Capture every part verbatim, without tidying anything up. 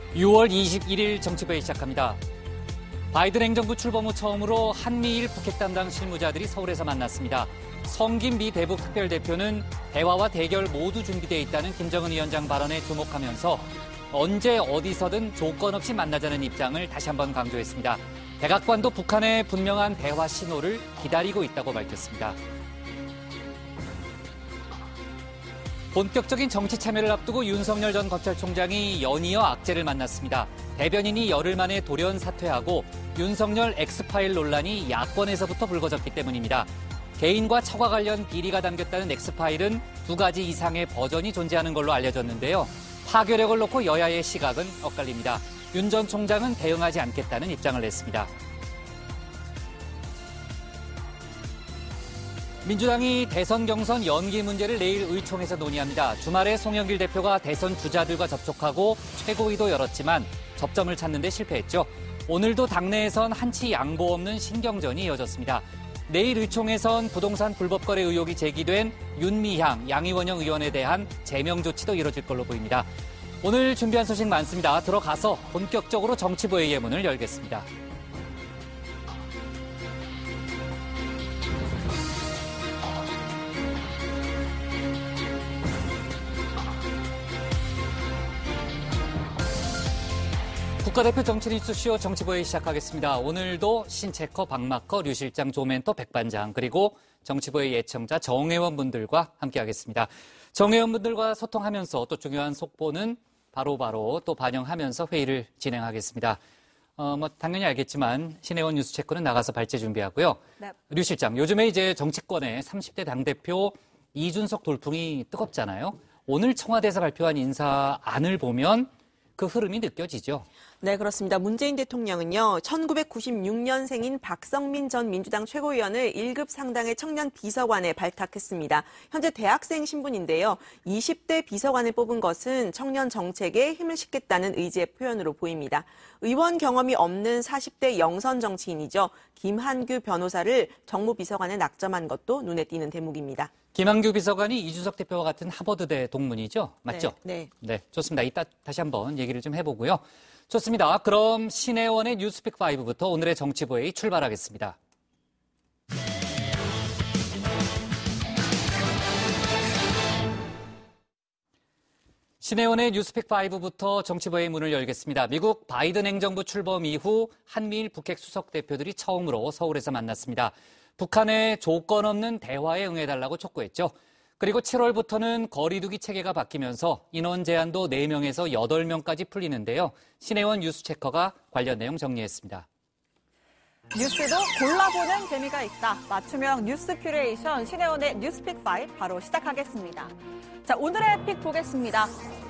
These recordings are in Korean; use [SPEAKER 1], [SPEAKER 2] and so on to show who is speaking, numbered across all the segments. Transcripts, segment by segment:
[SPEAKER 1] 유월 이십일일 정치부회 시작합니다. 바이든 행정부 출범 후 처음으로 한미일 북핵 담당 실무자들이 서울에서 만났습니다. 성김 미 대북 특별대표는 대화와 대결 모두 준비되어 있다는 김정은 위원장 발언에 주목하면서 언제 어디서든 조건 없이 만나자는 입장을 다시 한번 강조했습니다. 백악관도 북한의 분명한 대화 신호를 기다리고 있다고 밝혔습니다. 본격적인 정치 참여를 앞두고 윤석열 전 검찰총장이 연이어 악재를 만났습니다. 대변인이 열흘 만에 돌연 사퇴하고 윤석열 엑스파일 논란이 야권에서부터 불거졌기 때문입니다. 개인과 처가 관련 비리가 담겼다는 엑스파일은 두 가지 이상의 버전이 존재하는 걸로 알려졌는데요. 파괴력을 놓고 여야의 시각은 엇갈립니다. 윤 전 총장은 대응하지 않겠다는 입장을 냈습니다. 민주당이 대선 경선 연기 문제를 내일 의총에서 논의합니다. 주말에 송영길 대표가 대선 주자들과 접촉하고 최고위도 열었지만 접점을 찾는 데 실패했죠. 오늘도 당내에선 한치 양보 없는 신경전이 이어졌습니다. 내일 의총에선 부동산 불법 거래 의혹이 제기된 윤미향, 양이원영 의원에 대한 제명 조치도 이뤄질 걸로 보입니다. 오늘 준비한 소식 많습니다. 들어가서 본격적으로 정치부회의 문을 열겠습니다. 국가대표 정치뉴스쇼 정치부회의 시작하겠습니다. 오늘도 신체커, 박마커, 류 실장, 조멘토, 백반장 그리고 정치부회의 애청자 정회원분들과 함께하겠습니다. 정회원분들과 소통하면서 또 중요한 속보는 바로바로 또 반영하면서 회의를 진행하겠습니다. 어, 뭐 당연히 알겠지만 신혜원 뉴스체크는 나가서 발제 준비하고요. 네. 류 실장, 요즘에 이제 정치권의 삼십 대 당대표 이준석 돌풍이 뜨겁잖아요. 오늘 청와대에서 발표한 인사안을 보면 그 흐름이 느껴지죠.
[SPEAKER 2] 네, 그렇습니다. 문재인 대통령은요, 천구백구십육년생인 박성민 전 민주당 최고위원을 일 급 상당의 청년 비서관에 발탁했습니다. 현재 대학생 신분인데요. 이십 대 비서관을 뽑은 것은 청년 정책에 힘을 싣겠다는 의지의 표현으로 보입니다. 의원 경험이 없는 사십 대 영선 정치인이죠. 김한규 변호사를 정무비서관에 낙점한 것도 눈에 띄는 대목입니다.
[SPEAKER 1] 김한규 비서관이 이준석 대표와 같은 하버드대 동문이죠? 맞죠?
[SPEAKER 2] 네.
[SPEAKER 1] 네. 네, 좋습니다. 이따 다시 한번 얘기를 좀 해보고요. 좋습니다. 그럼 신혜원의 뉴스픽 파이브부터 오늘의 정치부회의 출발하겠습니다. 신혜원의 뉴스픽 파이브부터 정치부회의 문을 열겠습니다. 미국 바이든 행정부 출범 이후 한미일 북핵 수석 대표들이 처음으로 서울에서 만났습니다. 북한의 조건 없는 대화에 응해달라고 촉구했죠. 그리고 칠월부터는 거리두기 체계가 바뀌면서 인원 제한도 네 명에서 여덟 명까지 풀리는데요. 신혜원 뉴스체커가 관련 내용 정리했습니다.
[SPEAKER 3] 뉴스도 골라보는 재미가 있다. 맞춤형 뉴스 큐레이션 신혜원의 뉴스픽 파이브 바로 시작하겠습니다. 자, 오늘의 픽 보겠습니다.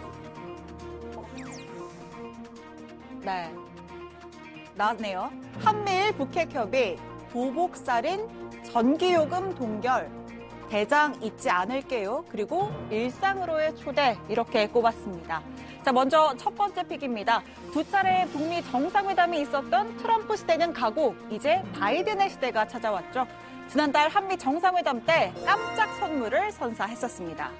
[SPEAKER 3] 네, 나왔네요. 한미일 북핵협의, 보복살인, 전기요금 동결, 대장 잊지 않을게요. 그리고 일상으로의 초대 이렇게 꼽았습니다. 자, 먼저 첫 번째 픽입니다. 두 차례 북미 정상회담이 있었던 트럼프 시대는 가고 이제 바이든의 시대가 찾아왔죠. 지난달 한미 정상회담 때 깜짝 선물을 선사했었습니다.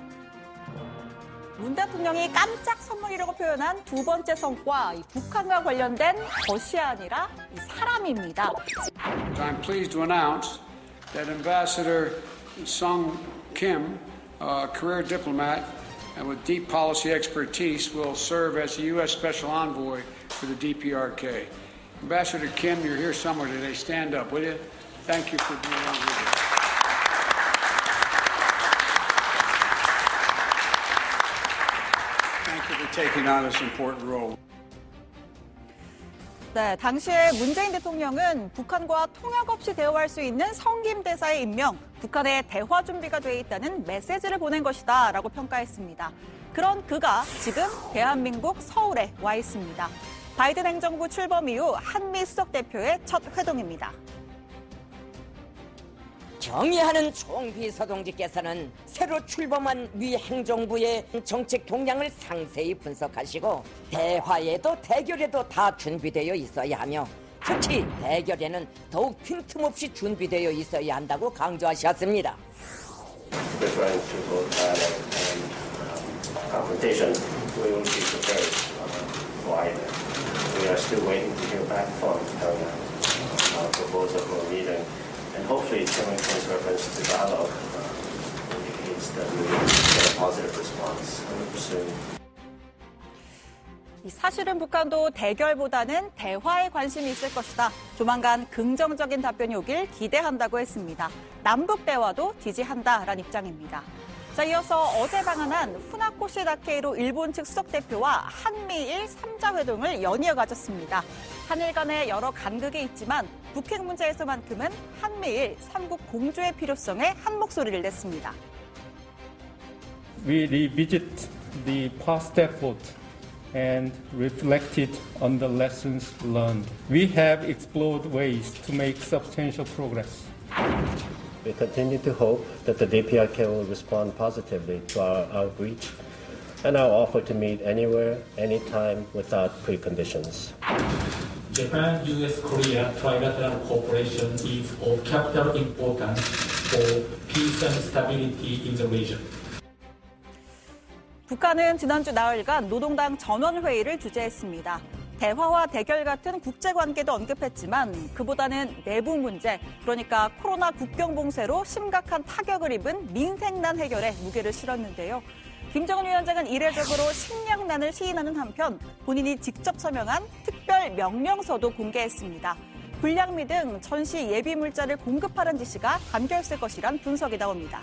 [SPEAKER 3] 문 대통령이 깜짝 선물이라고 표현한 두 번째 성과, 이 북한과 관련된 것이 아니라 이 사람입니다.
[SPEAKER 4] I'm pleased to announce that Ambassador Sung Kim, a career diplomat and with deep policy expertise, will serve as the U S Special Envoy for the D P R K. Ambassador Kim, you're here somewhere today. Stand up, will you? Thank you for being on with us. Thank you for taking on this important role.
[SPEAKER 3] 네, 당시에 문재인 대통령은 북한과 통역 없이 대화할 수 있는 성김 대사의 임명, 북한의 대화 준비가 돼 있다는 메시지를 보낸 것이다 라고 평가했습니다. 그런 그가 지금 대한민국 서울에 와 있습니다. 바이든 행정부 출범 이후 한미 수석 대표의 첫 회동입니다.
[SPEAKER 5] 경의하는 총비서동지께서는 새로 출범한 미 행정부의 정책 동향을 상세히 분석하시고 대화에도 대결에도 다 준비되어 있어야 하며 특히 대결에는 더욱 빈틈없이 준비되어 있어야 한다고 강조하셨습니다.
[SPEAKER 6] Referring to both dialogue and confrontation, we will be prepared required. We are still waiting to hear back from Pyongyang uh, proposal for a meeting, and hopefully Chairman Kim's reference to dialogue uh, indicates that we will get a positive response soon.
[SPEAKER 3] 사실은 북한도 대결보다는 대화에 관심이 있을 것이다. 조만간 긍정적인 답변이 오길 기대한다고 했습니다. 남북 대화도 지지한다라는 입장입니다. 자, 이어서 어제 방한한 후나코시 다케이로 일본 측 수석 대표와 한미일 삼자 회동을 연이어 가졌습니다. 한일 간에 여러 간극이 있지만 북핵 문제에서만큼은 한미일 삼국 공조의 필요성에 한 목소리를 냈습니다.
[SPEAKER 7] We revisit the past effort and reflected on the lessons learned. We have explored ways to make substantial progress.
[SPEAKER 6] We continue to hope that the D P R K will respond positively to our outreach and our offer to meet anywhere, anytime, without preconditions.
[SPEAKER 8] Japan U S Korea trilateral cooperation is of capital importance for peace and stability in the region.
[SPEAKER 3] 북한은 지난주 나흘간 노동당 전원회의를 주재했습니다. 대화와 대결 같은 국제관계도 언급했지만 그보다는 내부 문제, 그러니까 코로나 국경 봉쇄로 심각한 타격을 입은 민생난 해결에 무게를 실었는데요. 김정은 위원장은 이례적으로 식량난을 시인하는 한편 본인이 직접 서명한 특별 명령서도 공개했습니다. 불량미 등 전시 예비 물자를 공급하는 지시가 담겨 있을 것이란 분석이 나옵니다.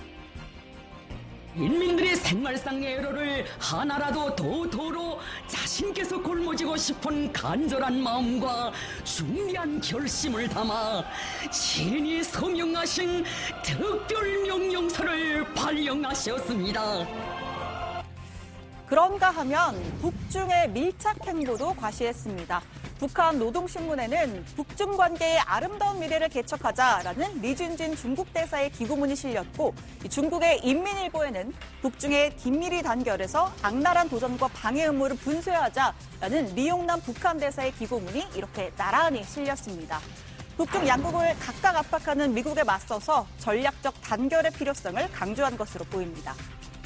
[SPEAKER 9] 인민들의 생활상의 애로를 하나라도 더 덜어 자신께서 굶어지고 싶은 간절한 마음과 중대한 결심을 담아 친히 서명하신 특별 명령서를 발령하셨습니다.
[SPEAKER 3] 그런가 하면 북중의 밀착 행보도 과시했습니다. 북한 노동신문에는 북중 관계의 아름다운 미래를 개척하자라는 리준진 중국 대사의 기고문이 실렸고 중국의 인민일보에는 북중의 긴밀히 단결해서 악랄한 도전과 방해 음모를 분쇄하자라는 리용남 북한 대사의 기고문이 이렇게 나란히 실렸습니다. 북중 양국을 각각 압박하는 미국에 맞서서 전략적 단결의 필요성을 강조한 것으로 보입니다.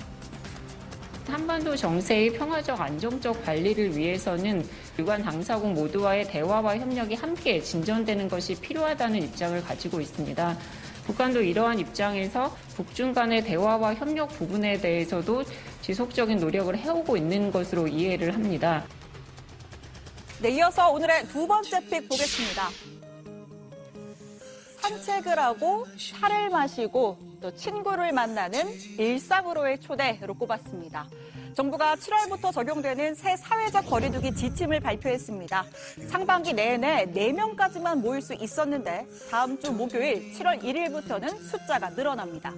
[SPEAKER 10] 한반도 정세의 평화적 안정적 관리를 위해서는 유관 당사국 모두와의 대화와 협력이 함께 진전되는 것이 필요하다는 입장을 가지고 있습니다. 북한도 이러한 입장에서 북중 간의 대화와 협력 부분에 대해서도 지속적인 노력을 해오고 있는 것으로 이해를 합니다.
[SPEAKER 3] 네, 이어서 오늘의 두 번째 픽 보겠습니다. 산책을 하고 차를 마시고 또 친구를 만나는 일상으로의 초대로 꼽았습니다. 정부가 칠월부터 적용되는 새 사회적 거리두기 지침을 발표했습니다. 상반기 내내 네 명까지만 모일 수 있었는데 다음 주 목요일 칠월 일일부터는 숫자가 늘어납니다.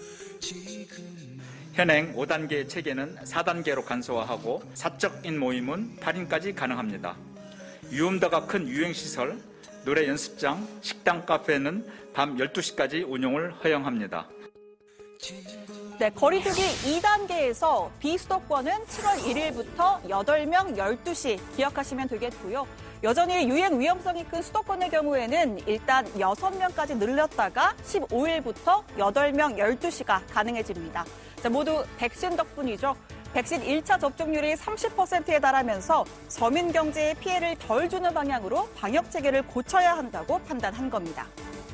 [SPEAKER 11] 현행 오 단계 체계는 사 단계로 간소화하고 사적인 모임은 팔 인까지 가능합니다. 위험도가 큰 유흥시설, 노래 연습장, 식당, 카페는 밤 열두 시까지 운영을 허용합니다.
[SPEAKER 3] 네, 거리두기 이 단계에서 비수도권은 칠월 일일부터 여덟 명 열두 시 기억하시면 되겠고요. 여전히 유행 위험성이 큰 수도권의 경우에는 일단 여섯 명까지 늘렸다가 십오일부터 여덟 명 열두 시가 가능해집니다. 자, 모두 백신 덕분이죠. 백신 일 차 접종률이 삼십 퍼센트에 달하면서 서민 경제에 피해를 덜 주는 방향으로 방역 체계를 고쳐야 한다고 판단한 겁니다.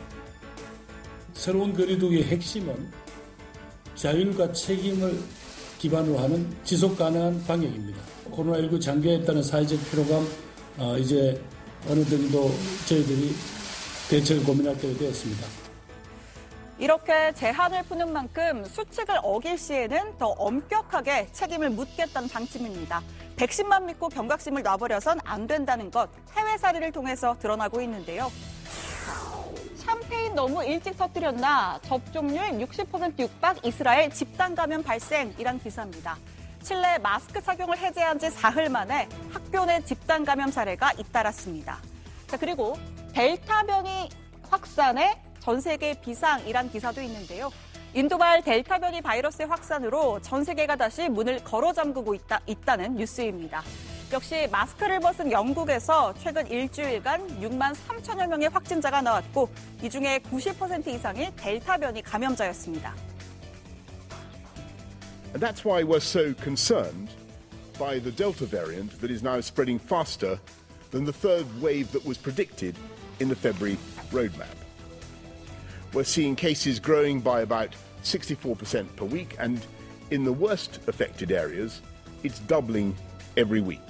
[SPEAKER 12] 새로운 거리두기의 핵심은 자율과 책임을 기반으로 하는 지속 가능한 방역입니다. 코로나십구 장기화에 따른 사회적 피로감 어, 이제 어느 정도 저희들이 대책을 고민할 때가 되었습니다.
[SPEAKER 3] 이렇게 제한을 푸는 만큼 수칙을 어길 시에는 더 엄격하게 책임을 묻겠다는 방침입니다. 백신만 믿고 경각심을 놔버려선 안 된다는 것, 해외 사례를 통해서 드러나고 있는데요. 샴페인 너무 일찍 터뜨렸나? 접종률 육십 퍼센트 육박, 이스라엘 집단 감염 발생이란 기사입니다. 실내 마스크 착용을 해제한 지 사흘 만에 학교 내 집단 감염 사례가 잇따랐습니다. 자, 그리고 델타 변이 확산에 전 세계 비상이란 기사도 있는데요. 인도발 델타 변이 바이러스의 확산으로 전 세계가 다시 문을 걸어 잠그고 있다, 있다는 뉴스입니다. 역시 마스크를 벗은 영국에서 최근 일주일간 육만 삼천여 명의 확진자가 나왔고 이 중에 구십 퍼센트 이상이 델타 변이 감염자였습니다.
[SPEAKER 13] And that's why we're so concerned by the Delta variant that is now spreading faster than the third wave that was predicted in the February roadmap. We're seeing cases growing by about sixty-four percent per week, and in the worst affected areas, it's doubling every week.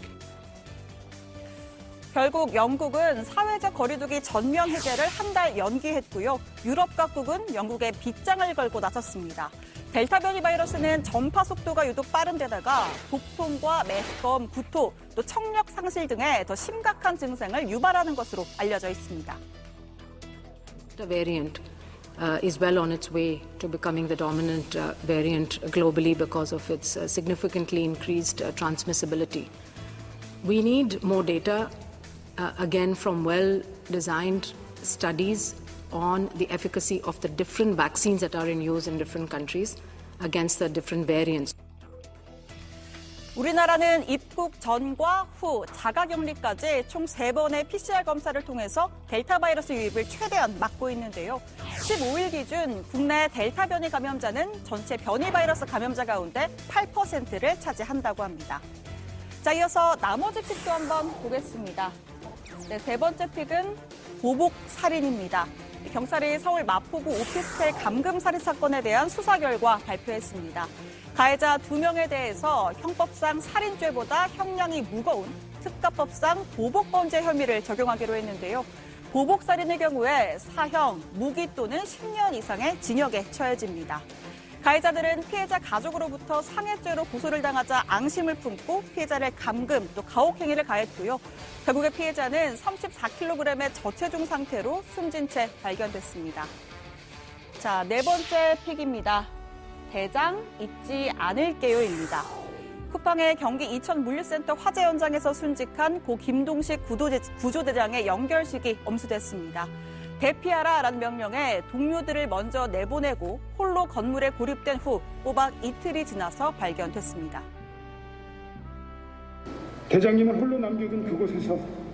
[SPEAKER 3] 결국 영국은 사회적 거리두기 전면 해제를 한 달 연기했고요. 유럽 각국은 영국에 빗장을 걸고 나섰습니다. 델타 변이 바이러스는 전파 속도가 유독 빠른 데다가 복통과 메스꺼움, 구토, 또 청력 상실 등의 더 심각한 증상을 유발하는 것으로 알려져 있습니다.
[SPEAKER 14] The variant uh, is well on its way to becoming the dominant uh, variant globally because of its uh, significantly increased uh, transmissibility. We need more data, uh, again from well-designed studies on the efficacy of the different vaccines that are in use in different countries against the different variants.
[SPEAKER 3] 우리나라는 입국 전과 후 자가격리까지 총 세 번의 피씨알 검사를 통해서 델타 바이러스 유입을 최대한 막고 있는데요. 십오일 기준 국내 델타 변이 감염자는 전체 변이 바이러스 감염자 가운데 팔 퍼센트를 차지한다고 합니다. 자, 이어서 나머지 픽도 한번 보겠습니다. 네, 세 번째 픽은 보복 살인입니다. 경찰이 서울 마포구 오피스텔 감금 살인 사건에 대한 수사 결과 발표했습니다. 가해자 두 명에 대해서 형법상 살인죄보다 형량이 무거운 특가법상 보복범죄 혐의를 적용하기로 했는데요. 보복살인의 경우에 사형, 무기 또는 십 년 이상의 징역에 처해집니다. 가해자들은 피해자 가족으로부터 상해죄로 고소를 당하자 앙심을 품고 피해자를 감금, 또 가혹행위를 가했고요. 결국에 피해자는 삼십사 킬로그램의 저체중 상태로 숨진 채 발견됐습니다. 자, 네 번째 픽입니다. 대장 잊지 않을게요입니다. 쿠팡의 경기 이천 물류센터 화재 현장에서 순직한 고 김동식 구조대장의 영결식이 엄수됐습니다. 대피하라라는 명령에 동료들을 먼저 내보내고 홀로 건물에 고립된 후 꼬박 이틀이 지나서 발견됐습니다.
[SPEAKER 15] 대장님을 홀로 남겨둔 그곳에서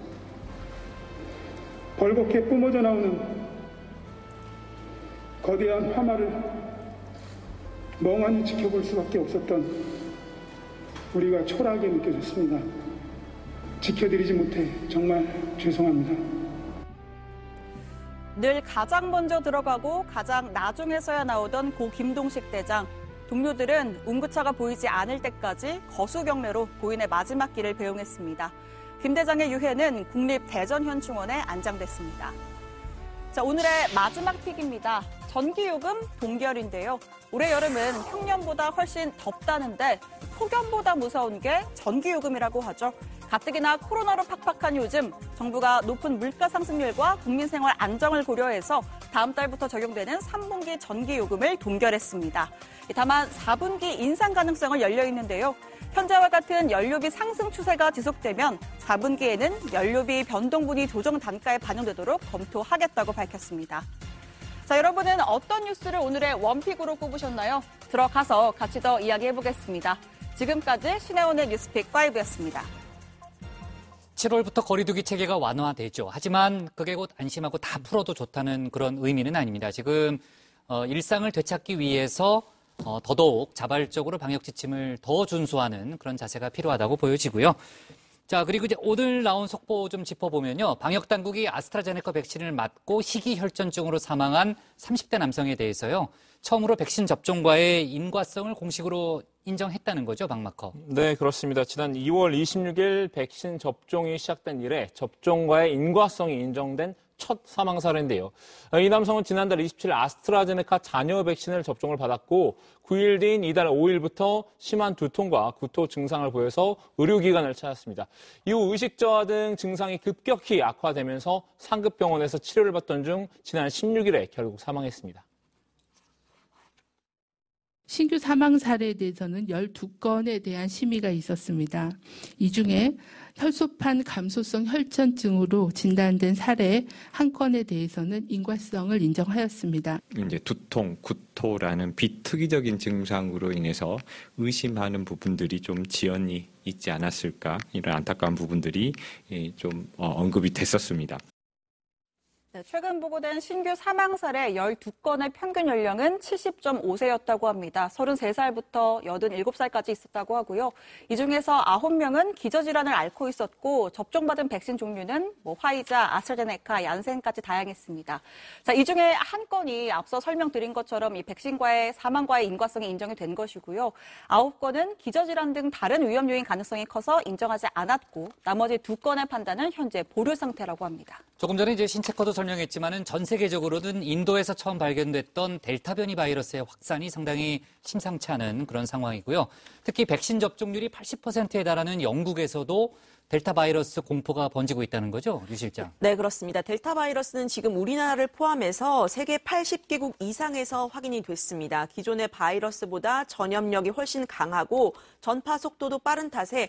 [SPEAKER 15] 벌겋게 뿜어져 나오는 거대한 화마를 멍하니 지켜볼 수밖에 없었던 우리가 초라하게 느껴졌습니다. 지켜드리지 못해 정말 죄송합니다.
[SPEAKER 3] 늘 가장 먼저 들어가고 가장 나중에서야 나오던 고 김동식 대장. 동료들은 운구차가 보이지 않을 때까지 거수경례로 고인의 마지막 길을 배웅했습니다. 김 대장의 유해는 국립대전현충원에 안장됐습니다. 자, 오늘의 마지막 픽입니다. 전기요금 동결인데요. 올해 여름은 평년보다 훨씬 덥다는데 폭염보다 무서운 게 전기요금이라고 하죠. 가뜩이나 코로나로 팍팍한 요즘 정부가 높은 물가 상승률과 국민 생활 안정을 고려해서 다음 달부터 적용되는 삼 분기 전기요금을 동결했습니다. 다만 사 분기 인상 가능성은 열려 있는데요. 현재와 같은 연료비 상승 추세가 지속되면 사 분기에는 연료비 변동분이 조정 단가에 반영되도록 검토하겠다고 밝혔습니다. 자, 여러분은 어떤 뉴스를 오늘의 원픽으로 꼽으셨나요? 들어가서 같이 더 이야기해보겠습니다. 지금까지 신혜원의 뉴스픽 오였습니다.
[SPEAKER 1] 칠월부터 거리두기 체계가 완화되죠. 하지만 그게 곧 안심하고 다 풀어도 좋다는 그런 의미는 아닙니다. 지금 어, 일상을 되찾기 위해서 어, 더더욱 자발적으로 방역 지침을 더 준수하는 그런 자세가 필요하다고 보여지고요. 자, 그리고 이제 오늘 나온 속보 좀 짚어보면요. 방역 당국이 아스트라제네카 백신을 맞고 희귀혈전증으로 사망한 삼십 대 남성에 대해서요. 처음으로 백신 접종과의 인과성을 공식으로 인정했다는 거죠, 박마커.
[SPEAKER 16] 네, 그렇습니다. 지난 이월 이십육일 백신 접종이 시작된 이래 접종과의 인과성이 인정된 첫 사망 사례인데요. 이 남성은 지난달 이십칠일 아스트라제네카 잔여 백신을 접종을 받았고 구일 뒤인 이달 오일부터 심한 두통과 구토 증상을 보여서 의료기관을 찾았습니다. 이후 의식 저하 등 증상이 급격히 악화되면서 상급병원에서 치료를 받던 중 지난 십육일에 결국 사망했습니다.
[SPEAKER 17] 신규 사망 사례에 대해서는 열두 건에 대한 심의가 있었습니다. 이 중에 혈소판 감소성 혈전증으로 진단된 사례 한 건에 대해서는 인과성을 인정하였습니다.
[SPEAKER 18] 이제 두통, 구토라는 비특이적인 증상으로 인해서 의심하는 부분들이 좀 지연이 있지 않았을까, 이런 안타까운 부분들이 좀 언급이 됐었습니다.
[SPEAKER 3] 네, 최근 보고된 신규 사망 사례 열두 건의 평균 연령은 칠십 점 오 세였다고 합니다. 서른세 살부터 여든일곱 살까지 있었다고 하고요. 이 중에서 아홉 명은 기저질환을 앓고 있었고 접종받은 백신 종류는 뭐 화이자, 아스트라제네카, 얀센까지 다양했습니다. 자, 이 중에 한 건이 앞서 설명드린 것처럼 이 백신과의 사망과의 인과성이 인정이 된 것이고요. 아홉 건은 기저질환 등 다른 위험 요인 가능성이 커서 인정하지 않았고 나머지 두 건의 판단은 현재 보류 상태라고 합니다.
[SPEAKER 1] 조금 전에 이제 신체커도 설명했지만은 전 세계적으로는 인도에서 처음 발견됐던 델타 변이 바이러스의 확산이 상당히 심상치 않은 그런 상황이고요. 특히 백신 접종률이 팔십 퍼센트에 달하는 영국에서도 델타 바이러스 공포가 번지고 있다는 거죠, 유 실장?
[SPEAKER 2] 네, 그렇습니다. 델타 바이러스는 지금 우리나라를 포함해서 세계 팔십 개국 이상에서 확인이 됐습니다. 기존의 바이러스보다 전염력이 훨씬 강하고 전파 속도도 빠른 탓에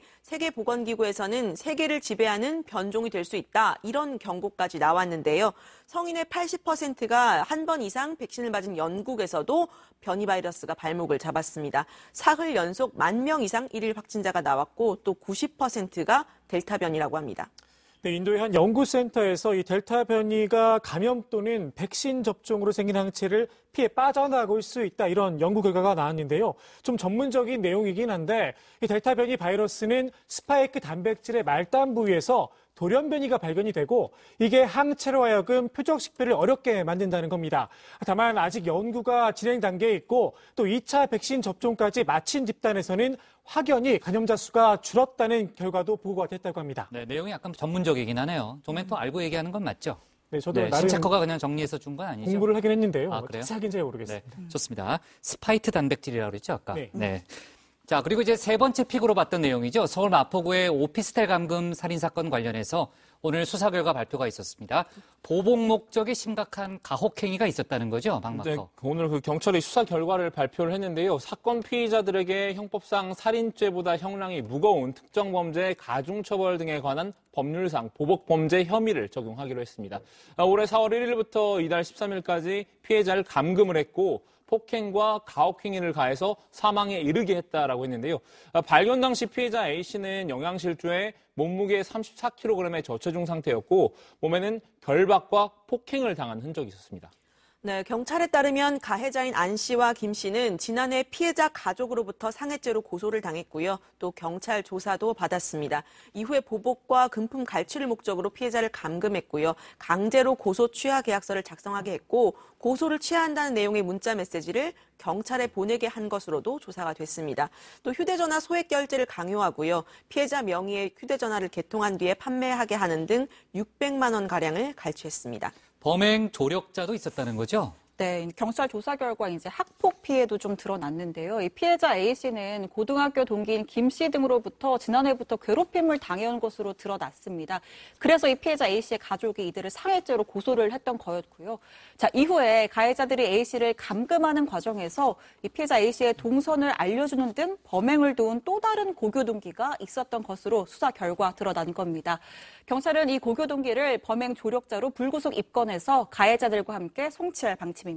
[SPEAKER 2] 세계보건기구에서는 세계를 지배하는 변종이 될 수 있다, 이런 경고까지 나왔는데요. 성인의 팔십 퍼센트가 한 번 이상 백신을 맞은 영국에서도 변이 바이러스가 발목을 잡았습니다. 사흘 연속 만 명 이상 일일 확진자가 나왔고 또 구십 퍼센트가 델타 변이라고 합니다.
[SPEAKER 19] 네, 인도의 한 연구센터에서 이 델타 변이가 감염 또는 백신 접종으로 생긴 항체를 피해 빠져나갈 수 있다, 이런 연구 결과가 나왔는데요. 좀 전문적인 내용이긴 한데 이 델타 변이 바이러스는 스파이크 단백질의 말단 부위에서 돌연 변이가 발견이 되고 이게 항체로 하여금 표적 식별을 어렵게 만든다는 겁니다. 다만 아직 연구가 진행 단계에 있고 또 이 차 백신 접종까지 마친 집단에서는 확연히 감염자 수가 줄었다는 결과도 보고가 됐다고 합니다.
[SPEAKER 1] 네, 내용이 약간 전문적이긴 하네요. 조면 또 알고 얘기하는 건 맞죠?
[SPEAKER 19] 네, 저도
[SPEAKER 1] 네,
[SPEAKER 19] 나름
[SPEAKER 1] 신체커가 그냥 정리해서 준 건 아니죠?
[SPEAKER 19] 공부를 하긴 했는데요.
[SPEAKER 1] 아, 그래요?
[SPEAKER 19] 자세하긴 잘 모르겠습니다.
[SPEAKER 1] 네, 좋습니다. 스파이크 단백질이라고 그랬죠, 아까?
[SPEAKER 19] 네.
[SPEAKER 1] 네. 자, 그리고 이제 세 번째 픽으로 봤던 내용이죠. 서울 마포구의 오피스텔 감금 살인 사건 관련해서 오늘 수사 결과 발표가 있었습니다. 보복 목적의 심각한 가혹행위가 있었다는 거죠, 박마커.
[SPEAKER 16] 네, 오늘 그 경찰이 수사 결과를 발표를 했는데요. 사건 피의자들에게 형법상 살인죄보다 형량이 무거운 특정 범죄 가중처벌 등에 관한 법률상 보복 범죄 혐의를 적용하기로 했습니다. 올해 사월 일일부터 이달 십삼일까지 피해자를 감금을 했고 폭행과 가혹행위를 가해서 사망에 이르게 했다라고 했는데요. 발견 당시 피해자 A씨는 영양실조에 몸무게 삼십사 킬로그램의 저체중 상태였고 몸에는 결박과 폭행을 당한 흔적이 있었습니다.
[SPEAKER 2] 네, 경찰에 따르면 가해자인 안 씨와 김 씨는 지난해 피해자 가족으로부터 상해죄로 고소를 당했고요. 또 경찰 조사도 받았습니다. 이후에 보복과 금품 갈취를 목적으로 피해자를 감금했고요. 강제로 고소 취하 계약서를 작성하게 했고 고소를 취하한다는 내용의 문자 메시지를 경찰에 보내게 한 것으로도 조사가 됐습니다. 또 휴대전화 소액 결제를 강요하고요. 피해자 명의의 휴대전화를 개통한 뒤에 판매하게 하는 등 육백만 원 가량을 갈취했습니다.
[SPEAKER 1] 범행 조력자도 있었다는 거죠?
[SPEAKER 3] 네, 경찰 조사 결과 이제 학폭 피해도 좀 드러났는데요. 이 피해자 A 씨는 고등학교 동기인 김 씨 등으로부터 지난해부터 괴롭힘을 당해온 것으로 드러났습니다. 그래서 이 피해자 A 씨의 가족이 이들을 상해죄로 고소를 했던 거였고요. 자, 이후에 가해자들이 A 씨를 감금하는 과정에서 이 피해자 A 씨의 동선을 알려주는 등 범행을 도운 또 다른 고교 동기가 있었던 것으로 수사 결과 드러난 겁니다. 경찰은 이 고교 동기를 범행 조력자로 불구속 입건해서 가해자들과 함께 송치할 방침입니다.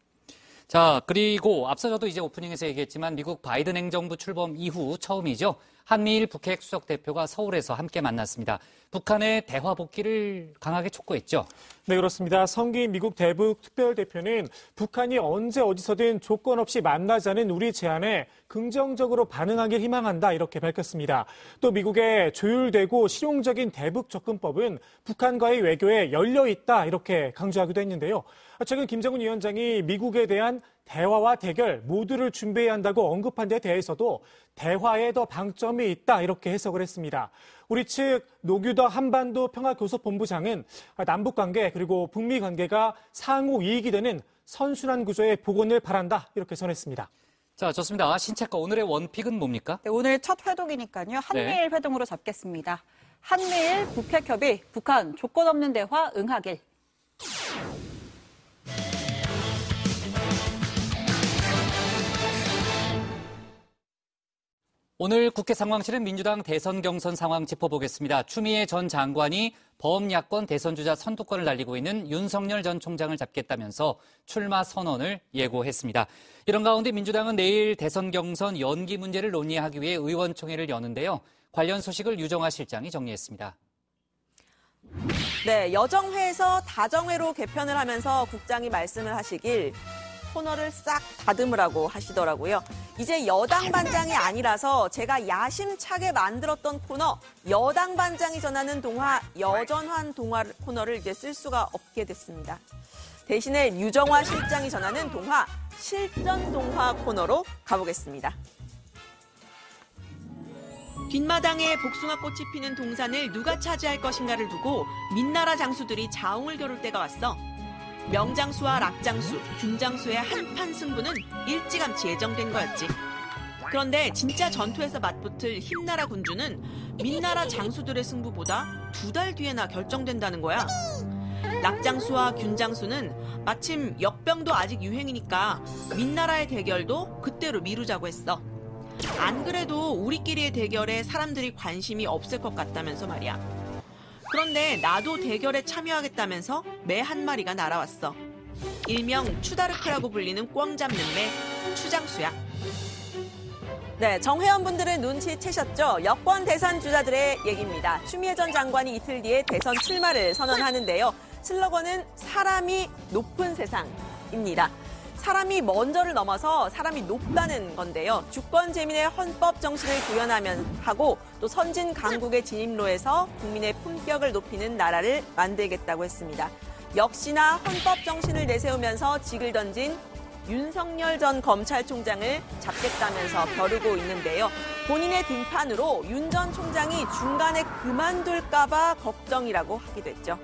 [SPEAKER 1] 자, 그리고 앞서 저도 이제 오프닝에서 얘기했지만 미국 바이든 행정부 출범 이후 처음이죠. 한미일 북핵 수석 대표가 서울에서 함께 만났습니다. 북한의 대화 복귀를 강하게 촉구했죠.
[SPEAKER 19] 네, 그렇습니다. 성기 미국 대북 특별대표는 북한이 언제 어디서든 조건 없이 만나자는 우리 제안에 긍정적으로 반응하길 희망한다, 이렇게 밝혔습니다. 또 미국의 조율되고 실용적인 대북 접근법은 북한과의 외교에 열려 있다, 이렇게 강조하기도 했는데요. 최근 김정은 위원장이 미국에 대한 대화와 대결 모두를 준비해야 한다고 언급한 데 대해서도 대화에 더 방점이 있다, 이렇게 해석을 했습니다. 우리 측 노규더 한반도 평화교섭본부장은 남북관계 그리고 북미 관계가 상호 이익이 되는 선순환 구조의 복원을 바란다, 이렇게 전했습니다.
[SPEAKER 1] 자, 좋습니다. 신체과 오늘의 원픽은 뭡니까?
[SPEAKER 3] 네, 오늘 첫 회동이니까요. 한미일
[SPEAKER 1] 네.
[SPEAKER 3] 회동으로 잡겠습니다. 한미일 북핵협의 북한 조건 없는 대화 응하길.
[SPEAKER 1] 오늘 국회 상황실은 민주당 대선 경선 상황 짚어보겠습니다. 추미애 전 장관이 범야권 대선주자 선두권을 달리고 있는 윤석열 전 총장을 잡겠다면서 출마 선언을 예고했습니다. 이런 가운데 민주당은 내일 대선 경선 연기 문제를 논의하기 위해 의원총회를 여는데요. 관련 소식을 유정아 실장이 정리했습니다.
[SPEAKER 2] 네, 여정회에서 다정회로 개편을 하면서 국장이 말씀을 하시길 코너를 싹 다듬으라고 하시더라고요. 이제 여당 반장이 아니라서 제가 야심차게 만들었던 코너 여당 반장이 전하는 동화 여전환 동화 코너를 이제 쓸 수가 없게 됐습니다. 대신에 류정화 실장이 전하는 동화 실전 동화 코너로 가보겠습니다. 뒷마당에 복숭아꽃이 피는 동산을 누가 차지할 것인가를 두고 민나라 장수들이 자웅을 겨룰 때가 왔어. 명장수와 락장수, 균장수의 한판 승부는 일찌감치 예정된 거였지. 그런데 진짜 전투에서 맞붙을 힘나라 군주는 민나라 장수들의 승부보다 두 달 뒤에나 결정된다는 거야. 락장수와 균장수는 마침 역병도 아직 유행이니까 민나라의 대결도 그때로 미루자고 했어. 안 그래도 우리끼리의 대결에 사람들이 관심이 없을 것 같다면서 말이야. 그런데 나도 대결에 참여하겠다면서 매 한 마리가 날아왔어. 일명 추다르크라고 불리는 꿩 잡는 매, 추장수야. 네, 정회원분들은 눈치채셨죠? 여권 대선 주자들의 얘기입니다. 추미애 전 장관이 이틀 뒤에 대선 출마를 선언하는데요. 슬로건은 사람이 높은 세상입니다. 사람이 먼저를 넘어서 사람이 높다는 건데요. 주권 재민의 헌법 정신을 구현하면 하고 또 선진 강국의 진입로에서 국민의 품격을 높이는 나라를 만들겠다고 했습니다. 역시나 헌법 정신을 내세우면서 직을 던진 윤석열 전 검찰총장을 잡겠다면서 벼르고 있는데요. 본인의 등판으로 윤 전 총장이 중간에 그만둘까 봐 걱정이라고 하기도 했죠.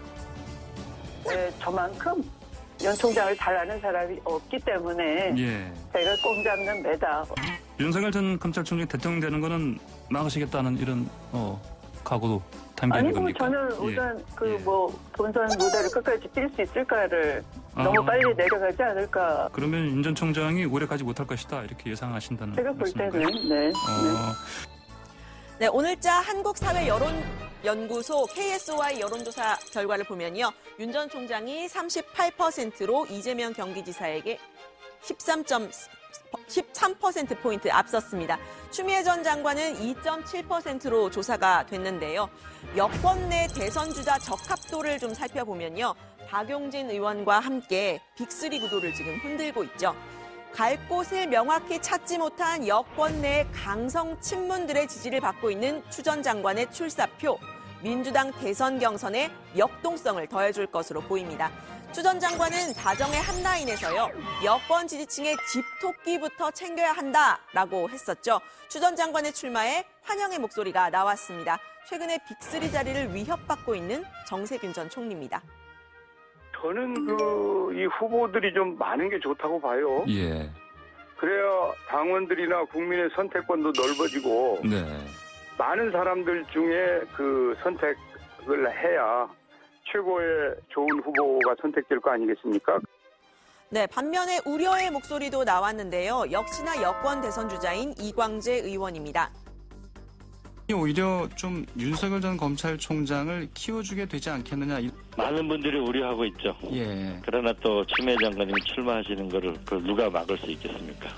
[SPEAKER 20] 네, 저만큼 윤 총장을 잘 아는 사람이 없기 때문에
[SPEAKER 21] 예.
[SPEAKER 20] 제가 꽁 잡는 매다.
[SPEAKER 21] 윤석열 전 검찰총장이 대통령 되는 거는 막으시겠다는 이런 어, 각오도 담겨 있는 겁니까?
[SPEAKER 20] 아니, 뭐 저는 우선
[SPEAKER 21] 예.
[SPEAKER 20] 그 뭐 본선 무대를 끝까지 뛸 수 있을까를
[SPEAKER 21] 아.
[SPEAKER 20] 너무 빨리 내려가지 않을까.
[SPEAKER 21] 그러면 윤 전 총장이 오래 가지 못할 것이다 이렇게 예상하신다는
[SPEAKER 20] 제가 볼 때는
[SPEAKER 21] 말씀인가요?
[SPEAKER 20] 네.
[SPEAKER 21] 어,
[SPEAKER 2] 네, 오늘자 한국사회여론연구소 케이에스오아이 여론조사 결과를 보면요. 윤 전 총장이 삼십팔 퍼센트로 이재명 경기지사에게 십삼 퍼센트포인트 앞섰습니다. 추미애 전 장관은 이 점 칠 퍼센트로 조사가 됐는데요. 여권 내 대선 주자 적합도를 좀 살펴보면요. 박용진 의원과 함께 빅쓰리 구도를 지금 흔들고 있죠. 갈 곳을 명확히 찾지 못한 여권 내 강성 친문들의 지지를 받고 있는 추 전 장관의 출사표, 민주당 대선 경선에 역동성을 더해줄 것으로 보입니다. 추 전 장관은 다정의 한 라인에서요. 여권 지지층의 집토끼부터 챙겨야 한다라고 했었죠. 추 전 장관의 출마에 환영의 목소리가 나왔습니다. 최근에 빅쓰리 자리를 위협받고 있는 정세균 전 총리입니다.
[SPEAKER 22] 저는 그 이 후보들이 좀 많은 게 좋다고 봐요.
[SPEAKER 21] 예.
[SPEAKER 22] 그래야 당원들이나 국민의 선택권도 넓어지고
[SPEAKER 21] 네.
[SPEAKER 22] 많은 사람들 중에 그 선택을 해야 최고의 좋은 후보가 선택될 거 아니겠습니까?
[SPEAKER 2] 네, 반면에 우려의 목소리도 나왔는데요. 역시나 여권 대선 주자인 이광재 의원입니다.
[SPEAKER 23] 오히려 좀 윤석열 전 검찰총장을 키워주게 되지 않겠느냐.
[SPEAKER 24] 많은 분들이 우려하고 있죠.
[SPEAKER 23] 예.
[SPEAKER 24] 그러나 또 추미애 장관님이 출마하시는 거를 그걸 누가 막을 수 있겠습니까?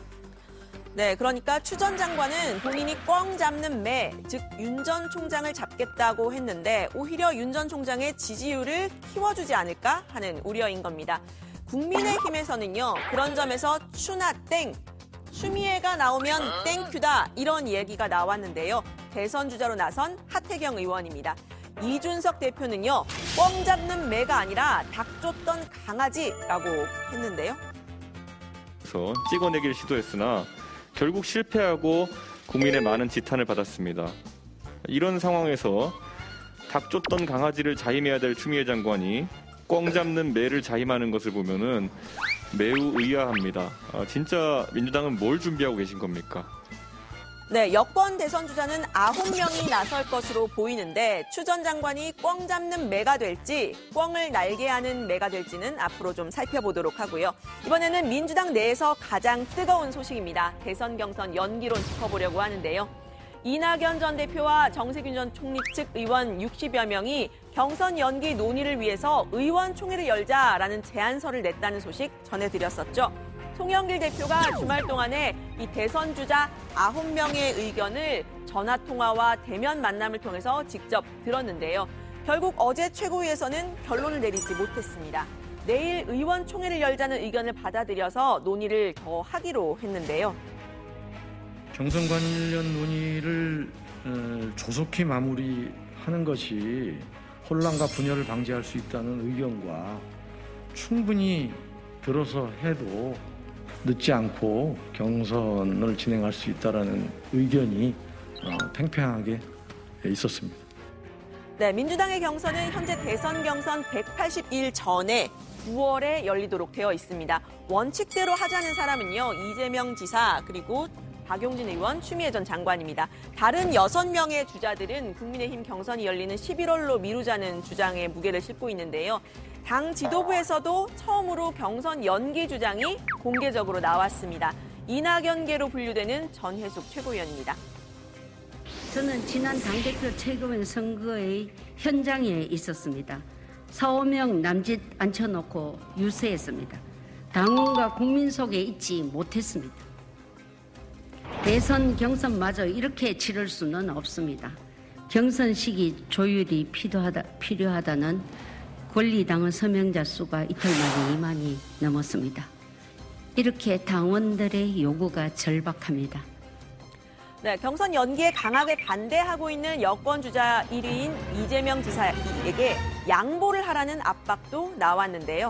[SPEAKER 2] 네, 그러니까 추 전 장관은 본인이 꿩 잡는 매, 즉 윤 전 총장을 잡겠다고 했는데 오히려 윤 전 총장의 지지율을 키워주지 않을까 하는 우려인 겁니다. 국민의힘에서는요, 그런 점에서 추나 땡, 추미애가 나오면 땡큐다 이런 얘기가 나왔는데요. 대선 주자로 나선 하태경 의원입니다. 이준석 대표는요, 꿩 잡는 매가 아니라 닭 쫓던 강아지라고 했는데요.
[SPEAKER 18] 그래서 찍어내기를 시도했으나 결국 실패하고 국민의 많은 지탄을 받았습니다. 이런 상황에서 닭 쫓던 강아지를 자임해야 될 추미애 장관이 꿩 잡는 매를 자임하는 것을 보면은 매우 의아합니다. 아, 진짜 민주당은 뭘 준비하고 계신 겁니까?
[SPEAKER 2] 네, 여권 대선 주자는 아홉 명이 나설 것으로 보이는데 추 전 장관이 꿩 잡는 매가 될지 꿩을 날게 하는 매가 될지는 앞으로 좀 살펴보도록 하고요. 이번에는 민주당 내에서 가장 뜨거운 소식입니다. 대선 경선 연기론 짚어보려고 하는데요. 이낙연 전 대표와 정세균 전 총리 측 의원 육십여 명이 경선 연기 논의를 위해서 의원총회를 열자라는 제안서를 냈다는 소식 전해드렸었죠. 송영길 대표가 주말 동안에 이 대선 주자 아홉 명의 의견을 전화통화와 대면 만남을 통해서 직접 들었는데요. 결국 어제 최고위에서는 결론을 내리지 못했습니다. 내일 의원총회를 열자는 의견을 받아들여서 논의를 더 하기로 했는데요.
[SPEAKER 4] 경선 관련 논의를 조속히 마무리하는 것이 혼란과 분열을 방지할 수 있다는 의견과 충분히 들어서 해도 늦지 않고 경선을 진행할 수 있다는 의견이 팽팽하게 있었습니다.
[SPEAKER 2] 네, 민주당의 경선은 현재 대선 경선 백팔십 일 전에 구월에 열리도록 되어 있습니다. 원칙대로 하자는 사람은요, 이재명 지사 그리고 박용진 의원, 추미애 전 장관입니다. 다른 여섯 명의 주자들은 국민의힘 경선이 열리는 십일월로 미루자는 주장에 무게를 싣고 있는데요. 당 지도부에서도 처음으로 경선 연기 주장이 공개적으로 나왔습니다. 이낙연계로 분류되는 전혜숙 최고위원입니다.
[SPEAKER 5] 저는 지난 당대표 최고위원 선거의 현장에 있었습니다. 사, 오 명 남짓 앉혀놓고 유세했습니다. 당원과 국민 속에 있지 못했습니다. 대선 경선마저 이렇게 치를 수는 없습니다. 경선 시기 조율이 필요하다, 필요하다는 권리당원 서명자 수가 이틀 만에 이만이 넘었습니다. 이렇게 당원들의 요구가 절박합니다.
[SPEAKER 2] 네, 경선 연기에 강하게 반대하고 있는 여권 주자 일 위인 이재명 지사에게 양보를 하라는 압박도 나왔는데요.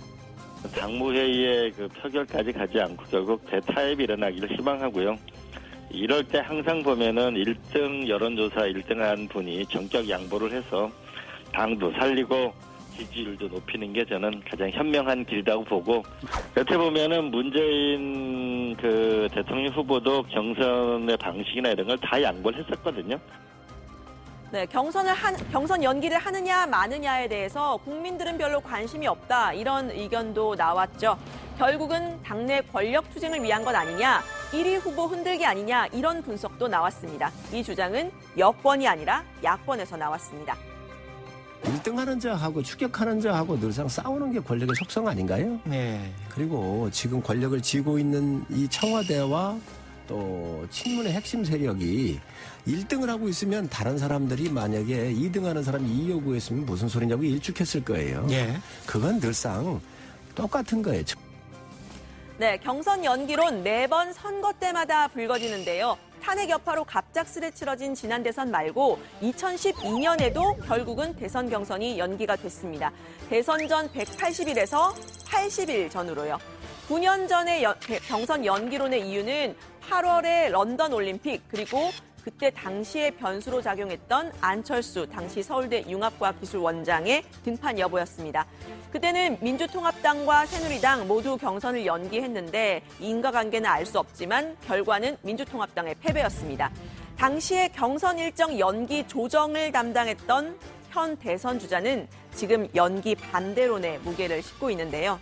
[SPEAKER 24] 당무회의의 그 표결까지 가지 않고 결국 대타협이 일어나기를 희망하고요. 이럴 때 항상 보면은 일 등 여론조사 일 등한 분이 전격 양보를 해서 당도 살리고 지지율도 높이는 게 저는 가장 현명한 길이라고 보고, 여태 보면은 문재인 그 대통령 후보도 경선의 방식이나 이런 걸 다 양보를 했었거든요.
[SPEAKER 2] 네, 경선을 한, 경선 연기를 하느냐 마느냐에 대해서 국민들은 별로 관심이 없다, 이런 의견도 나왔죠. 결국은 당내 권력 투쟁을 위한 것 아니냐, 일 위 후보 흔들기 아니냐, 이런 분석도 나왔습니다. 이 주장은 여권이 아니라 야권에서 나왔습니다.
[SPEAKER 6] 일 등 하는 자하고 추격하는 자하고 늘상 싸우는 게 권력의 속성 아닌가요? 네. 그리고 지금 권력을 쥐고 있는 이 청와대와 또 친문의 핵심 세력이 일 등을 하고 있으면 다른 사람들이 만약에 이 등 하는 사람이 이 요구했으면 무슨 소리냐고 일축했을 거예요. 예. 그건 늘상 똑같은 거예요.
[SPEAKER 2] 네, 경선 연기론 매번 선거 때마다 불거지는데요. 탄핵 여파로 갑작스레 치러진 지난 대선 말고 이천십이 년에도 결국은 대선 경선이 연기가 됐습니다. 대선 전 백팔십 일에서 팔십 일 전으로요. 구 년 전의 여, 경선 연기론의 이유는 팔월에 런던 올림픽, 그리고 그때 당시에 변수로 작용했던 안철수 당시 서울대 융합과학기술원장의 등판 여부였습니다. 그때는 민주통합당과 새누리당 모두 경선을 연기했는데 인과관계는 알 수 없지만 결과는 민주통합당의 패배였습니다. 당시에 경선 일정 연기 조정을 담당했던 현 대선 주자는 지금 연기 반대론에 무게를 싣고 있는데요.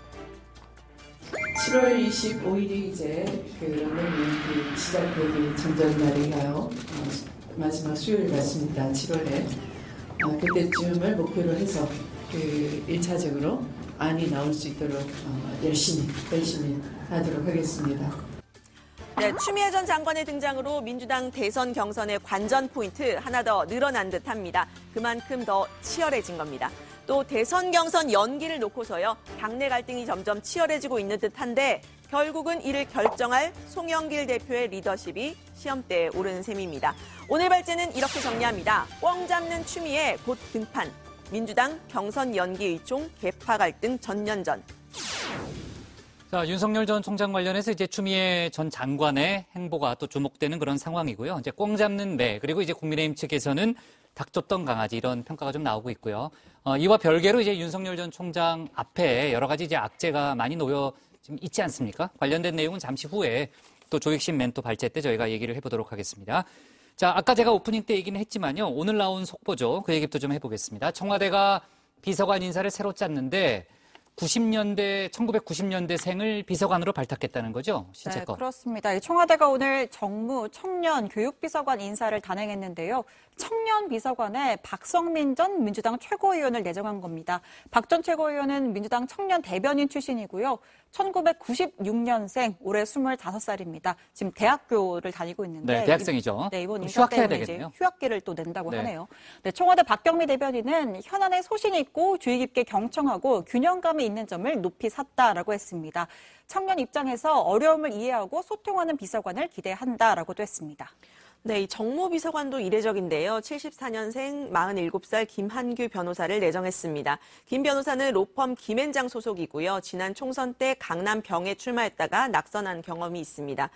[SPEAKER 7] 칠월 이십오일이 이제 그 런던 올림픽 시작되기 전전날이가요. 어, 마지막 수요일 같습니다. 칠월에. 어, 그때쯤을 목표로 해서 그 일차적으로 안이 나올 수 있도록 어, 열심히 열심히 하도록 하겠습니다.
[SPEAKER 2] 네, 추미애 전 장관의 등장으로 민주당 대선 경선의 관전 포인트 하나 더 늘어난 듯합니다. 그만큼 더 치열해진 겁니다. 또 대선 경선 연기를 놓고서요, 당내 갈등이 점점 치열해지고 있는 듯한데 결국은 이를 결정할 송영길 대표의 리더십이 시험대에 오른 셈입니다. 오늘 발제는 이렇게 정리합니다. 꽝 잡는 추미애 곧 등판. 민주당 경선 연기 의총 개파 갈등 전년전.
[SPEAKER 1] 자, 윤석열 전 총장 관련해서 이제 추미애 전 장관의 행보가 또 주목되는 그런 상황이고요. 이제 꽝 잡는 매, 그리고 이제 국민의힘 측에서는 닥쳤던 강아지, 이런 평가가 좀 나오고 있고요. 어, 이와 별개로 이제 윤석열 전 총장 앞에 여러 가지 이제 악재가 많이 놓여 지금 있지 않습니까? 관련된 내용은 잠시 후에 또 조익신 멘토 발제 때 저희가 얘기를 해보도록 하겠습니다. 자, 아까 제가 오프닝 때 얘기는 했지만요. 오늘 나온 속보죠. 그 얘기부터 좀 해보겠습니다. 청와대가 비서관 인사를 새로 짰는데 구십 년대, 천구백구십 년대생을 비서관으로 발탁했다는 거죠? 신채거.
[SPEAKER 3] 네, 그렇습니다. 청와대가 오늘 정무, 청년, 교육비서관 인사를 단행했는데요. 청년 비서관에 박성민 전 민주당 최고위원을 내정한 겁니다. 박 전 최고위원은 민주당 청년 대변인 출신이고요. 천구백구십육 년생, 올해 스물다섯 살입니다. 지금 대학교를 다니고 있는데.
[SPEAKER 1] 네, 대학생이죠.
[SPEAKER 3] 네, 이번 인사
[SPEAKER 1] 휴학해야
[SPEAKER 3] 때문에
[SPEAKER 1] 되겠네요.
[SPEAKER 3] 이제 휴학기를 또 낸다고
[SPEAKER 1] 네.
[SPEAKER 3] 하네요. 네, 청와대 박경미 대변인은 현안에 소신 있고 주의 깊게 경청하고 균형감이 있는 점을 높이 샀다라고 했습니다. 청년 입장에서 어려움을 이해하고 소통하는 비서관을 기대한다라고도 했습니다.
[SPEAKER 2] 네, 이 정무비서관도 이례적인데요. 칠십사 년생 마흔일곱 살 김한규 변호사를 내정했습니다. 김 변호사는 로펌 김앤장 소속이고요. 지난 총선 때 강남 병에 출마했다가 낙선한 경험이 있습니다.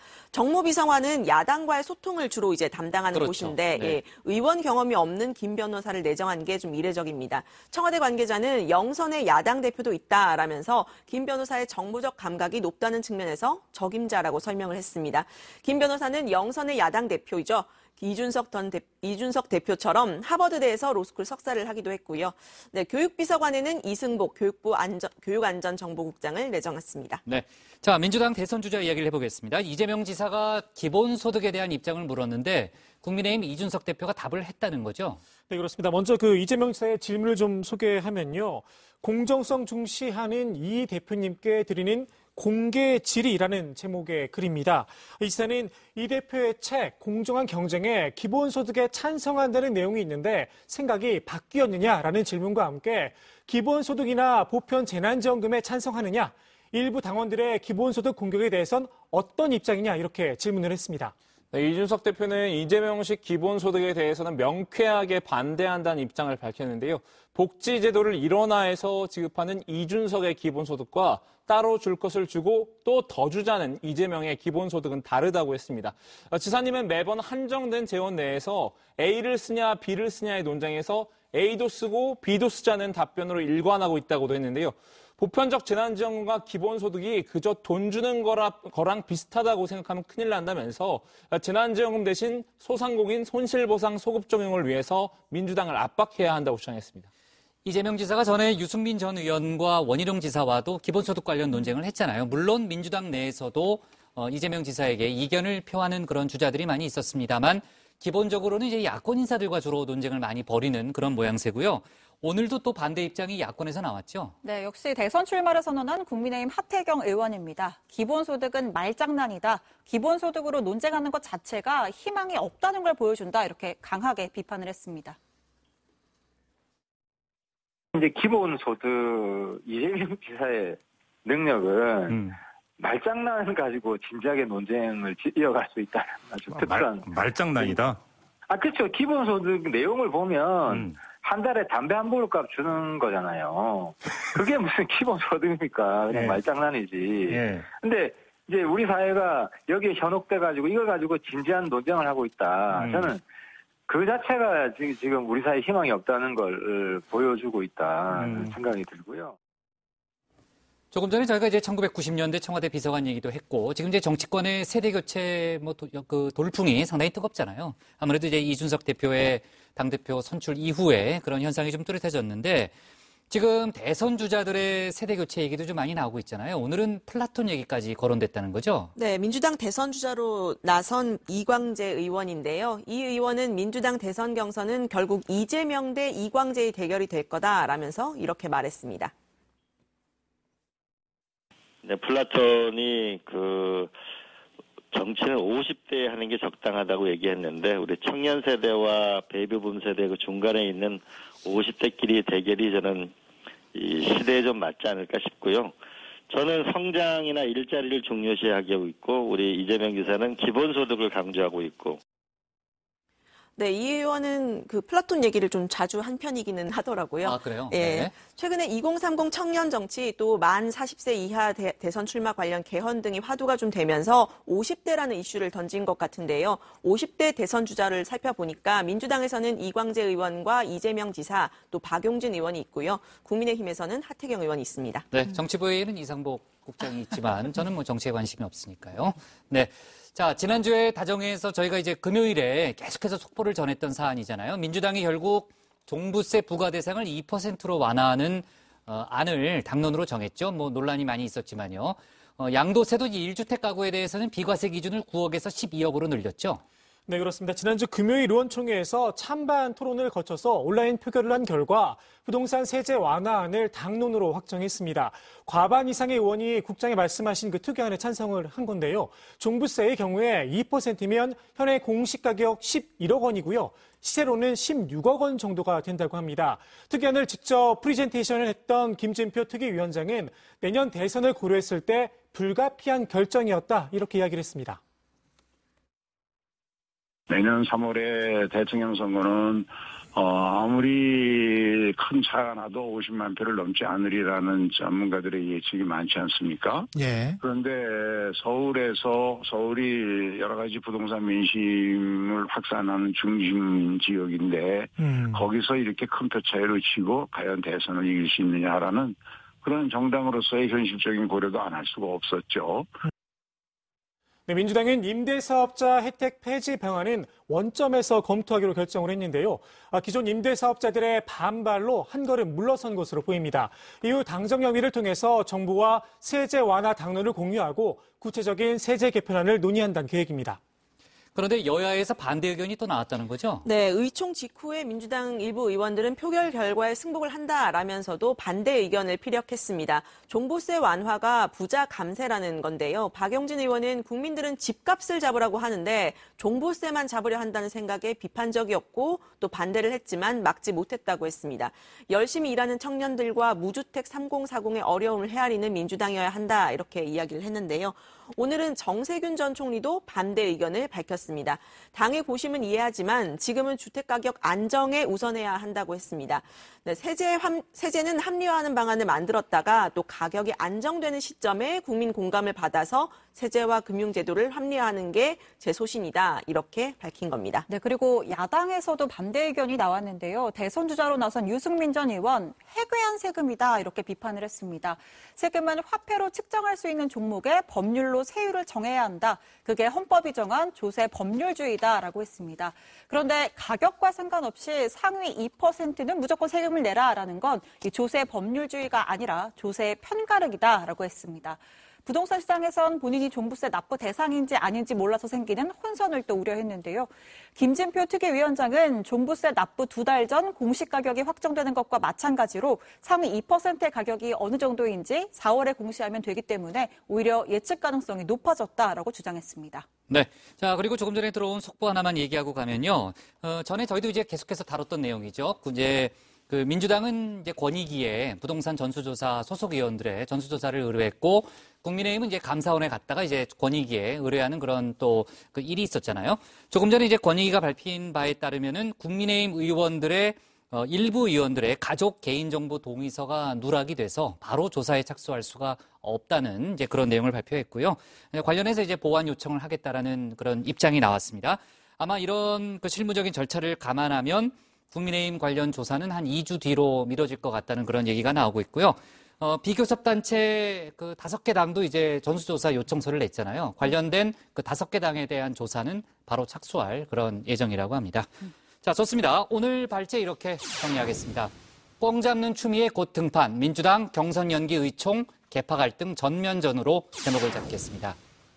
[SPEAKER 2] 정무비서관은 야당과의 소통을 주로 이제 담당하는
[SPEAKER 1] 그렇죠.
[SPEAKER 2] 곳인데
[SPEAKER 1] 네.
[SPEAKER 2] 예, 의원 경험이 없는 김 변호사를 내정한 게 좀 이례적입니다. 청와대 관계자는 영선의 야당 대표도 있다라면서 김 변호사의 정무적 감각이 높다는 측면에서 적임자라고 설명을 했습니다. 김 변호사는 영선의 야당 대표이죠. 이준석 전 대, 이준석 대표처럼 하버드대에서 로스쿨 석사를 하기도 했고요. 네, 교육비서관에는 이승복 교육부 안전, 교육안전정보국장을 내정했습니다.
[SPEAKER 1] 네, 자 민주당 대선 주자 이야기를 해보겠습니다. 이재명 지사가 기본소득에 대한 입장을 물었는데 국민의힘 이준석 대표가 답을 했다는 거죠?
[SPEAKER 19] 네, 그렇습니다. 먼저 그 이재명 지사의 질문을 좀 소개하면요. 공정성 중시하는 이 대표님께 드리는 공개 질의라는 제목의 글입니다. 이 지사는 이 대표의 책 공정한 경쟁에 기본소득에 찬성한다는 내용이 있는데 생각이 바뀌었느냐라는 질문과 함께 기본소득이나 보편 재난지원금에 찬성하느냐, 일부 당원들의 기본소득 공격에 대해선 어떤 입장이냐 이렇게 질문을 했습니다.
[SPEAKER 16] 네, 이준석 대표는 이재명식 기본소득에 대해서는 명쾌하게 반대한다는 입장을 밝혔는데요. 복지제도를 일원화해서 지급하는 이준석의 기본소득과 따로 줄 것을 주고 또 더 주자는 이재명의 기본소득은 다르다고 했습니다. 지사님은 매번 한정된 재원 내에서 A를 쓰냐 B를 쓰냐의 논쟁에서 A도 쓰고 B도 쓰자는 답변으로 일관하고 있다고도 했는데요. 보편적 재난지원금과 기본소득이 그저 돈 주는 거라, 거랑 비슷하다고 생각하면 큰일 난다면서 재난지원금 대신 소상공인 손실보상 소급 적용을 위해서 민주당을 압박해야 한다고 주장했습니다.
[SPEAKER 1] 이재명 지사가 전에 유승민 전 의원과 원희룡 지사와도 기본소득 관련 논쟁을 했잖아요. 물론 민주당 내에서도 어, 이재명 지사에게 이견을 표하는 그런 주자들이 많이 있었습니다만 기본적으로는 이제 야권 인사들과 주로 논쟁을 많이 벌이는 그런 모양새고요. 오늘도 또 반대 입장이 야권에서 나왔죠?
[SPEAKER 3] 네, 역시 대선 출마를 선언한 국민의힘 하태경 의원입니다. 기본소득은 말장난이다. 기본소득으로 논쟁하는 것 자체가 희망이 없다는 걸 보여준다. 이렇게 강하게 비판을 했습니다.
[SPEAKER 8] 이제 기본소득 이재명 지사의 능력은 음. 말장난 가지고 진지하게 논쟁을 이어갈 수 있다는 아주 특수한.
[SPEAKER 9] 말, 말장난이다?
[SPEAKER 8] 아, 그렇죠. 기본소득 내용을 보면 음. 한 달에 담배 한 보루 값 주는 거잖아요. 그게 무슨 기본소득입니까? 그냥 예. 말장난이지. 예. 근데 이제 우리 사회가 여기에 현혹돼가지고 이걸 가지고 진지한 논쟁을 하고 있다. 음. 저는 그 자체가 지금 우리 사회에 희망이 없다는 걸 보여주고 있다는 음. 생각이 들고요.
[SPEAKER 1] 조금 전에 저희가 이제 천구백구십 년대 청와대 비서관 얘기도 했고, 지금 이제 정치권의 세대 교체 뭐 도, 그 돌풍이 상당히 뜨겁잖아요. 아무래도 이제 이준석 대표의 당대표 선출 이후에 그런 현상이 좀 뚜렷해졌는데, 지금 대선 주자들의 세대 교체 얘기도 좀 많이 나오고 있잖아요. 오늘은 플라톤 얘기까지 거론됐다는 거죠?
[SPEAKER 2] 네, 민주당 대선 주자로 나선 이광재 의원인데요. 이 의원은 민주당 대선 경선은 결국 이재명 대 이광재의 대결이 될 거다라면서 이렇게 말했습니다.
[SPEAKER 24] 네, 플라톤이 그 정치는 오십 대에 하는 게 적당하다고 얘기했는데 우리 청년 세대와 베이비붐 세대 그 중간에 있는 오십 대끼리 대결이 저는 이 시대에 좀 맞지 않을까 싶고요. 저는 성장이나 일자리를 중요시하고 있고 우리 이재명 지사는 기본소득을 강조하고 있고.
[SPEAKER 2] 네, 이 의원은 그 플라톤 얘기를 좀 자주 한 편이기는 하더라고요.
[SPEAKER 1] 아, 그래요?
[SPEAKER 2] 예.
[SPEAKER 1] 네.
[SPEAKER 2] 최근에 이공삼공 청년 정치 또 만 사십 세 이하 대, 대선 출마 관련 개헌 등이 화두가 좀 되면서 오십 대라는 이슈를 던진 것 같은데요. 오십 대 대선 주자를 살펴보니까 민주당에서는 이광재 의원과 이재명 지사 또 박용진 의원이 있고요. 국민의힘에서는 하태경 의원이 있습니다.
[SPEAKER 1] 네, 정치부에는 이상복 국장이 있지만 저는 뭐 정치에 관심이 없으니까요. 네. 자, 지난주에 다정회에서 저희가 이제 금요일에 계속해서 속보를 전했던 사안이잖아요. 민주당이 결국 종부세 부과 대상을 이 퍼센트로 완화하는 어, 안을 당론으로 정했죠. 뭐 논란이 많이 있었지만요. 어, 양도세도 일 주택 가구에 대해서는 비과세 기준을 구억에서 십이억으로 늘렸죠.
[SPEAKER 19] 네, 그렇습니다. 지난주 금요일 의원총회에서 찬반 토론을 거쳐서 온라인 표결을 한 결과 부동산 세제 완화안을 당론으로 확정했습니다. 과반 이상의 의원이 국장이 말씀하신 그 특위안에 찬성을 한 건데요. 종부세의 경우에 이 퍼센트면 현행 공시가격 십일억 원이고요. 시세로는 십육억 원 정도가 된다고 합니다. 특위안을 직접 프리젠테이션을 했던 김진표 특위위원장은 내년 대선을 고려했을 때 불가피한 결정이었다, 이렇게 이야기를 했습니다.
[SPEAKER 9] 내년 삼월에 대통령 선거는 어, 아무리 큰 차가 나도 오십만 표를 넘지 않으리라는 전문가들의 예측이 많지 않습니까?
[SPEAKER 10] 예.
[SPEAKER 9] 그런데 서울에서 서울이 여러 가지 부동산 민심을 확산하는 중심 지역인데 음. 거기서 이렇게 큰 표 차이로 치고 과연 대선을 이길 수 있느냐라는 그런 정당으로서의 현실적인 고려도 안 할 수가 없었죠.
[SPEAKER 19] 네, 민주당은 임대사업자 혜택 폐지 방안은 원점에서 검토하기로 결정을 했는데요. 아, 기존 임대사업자들의 반발로 한 걸음 물러선 것으로 보입니다. 이후 당정협의를 통해서 정부와 세제 완화 당론을 공유하고 구체적인 세제 개편안을 논의한다는 계획입니다.
[SPEAKER 1] 그런데 여야에서 반대 의견이 또 나왔다는 거죠?
[SPEAKER 2] 네, 의총 직후에 민주당 일부 의원들은 표결 결과에 승복을 한다라면서도 반대 의견을 피력했습니다. 종부세 완화가 부자 감세라는 건데요. 박용진 의원은 국민들은 집값을 잡으라고 하는데 종부세만 잡으려 한다는 생각에 비판적이었고 또 반대를 했지만 막지 못했다고 했습니다. 열심히 일하는 청년들과 무주택 삼공사공의 어려움을 헤아리는 민주당이어야 한다, 이렇게 이야기를 했는데요. 오늘은 정세균 전 총리도 반대 의견을 밝혔습니다. 당의 고심은 이해하지만 지금은 주택가격 안정에 우선해야 한다고 했습니다. 네, 세제 함, 세제는 합리화하는 방안을 만들었다가 또 가격이 안정되는 시점에 국민 공감을 받아서 세제와 금융제도를 합리화하는 게 제 소신이다, 이렇게 밝힌 겁니다.
[SPEAKER 3] 네, 그리고 야당에서도 반대 의견이 나왔는데요. 대선 주자로 나선 유승민 전 의원, 해괴한 세금이다, 이렇게 비판을 했습니다. 세금은 화폐로 측정할 수 있는 종목에 법률로 세율을 정해야 한다. 그게 헌법이 정한 조세 법률주의다라고 했습니다. 그런데 가격과 상관없이 상위 이 퍼센트는 무조건 세금을 내라라는 건 이 조세 법률주의가 아니라 조세 편가르기다라고 했습니다. 부동산 시장에선 본인이 종부세 납부 대상인지 아닌지 몰라서 생기는 혼선을 또 우려했는데요. 김진표 특위위원장은 종부세 납부 두 달 전 공시가격이 확정되는 것과 마찬가지로 상위 이 퍼센트의 가격이 어느 정도인지 사월에 공시하면 되기 때문에 오히려 예측 가능성이 높아졌다라고 주장했습니다.
[SPEAKER 1] 네. 자, 그리고 조금 전에 들어온 속보 하나만 얘기하고 가면요. 어, 전에 저희도 이제 계속해서 다뤘던 내용이죠. 이제 그 민주당은 이제 권익위에 부동산 전수조사 소속 의원들의 전수조사를 의뢰했고, 국민의힘은 이제 감사원에 갔다가 이제 권익위에 의뢰하는 그런 또 그 일이 있었잖아요. 조금 전에 이제 권익위가 밝힌 바에 따르면은 국민의힘 의원들의 어, 일부 의원들의 가족 개인정보 동의서가 누락이 돼서 바로 조사에 착수할 수가 없다는 이제 그런 내용을 발표했고요. 관련해서 이제 보완 요청을 하겠다라는 그런 입장이 나왔습니다. 아마 이런 그 실무적인 절차를 감안하면 국민의힘 관련 조사는 한 이 주 뒤로 미뤄질 것 같다는 그런 얘기가 나오고 있고요. 어, 비교섭단체 그 다섯 개 당도 이제 전수조사 요청서를 냈잖아요. 관련된 그 다섯 개 당에 대한 조사는 바로 착수할 그런 예정이라고 합니다. 음. 자, 좋습니다. 오늘 발제 이렇게 정리하겠습니다. 뻥 잡는 추미애 곧 등판, 민주당 경선 연기 의총, 계파 갈등 전면전으로 제목을 잡겠습니다.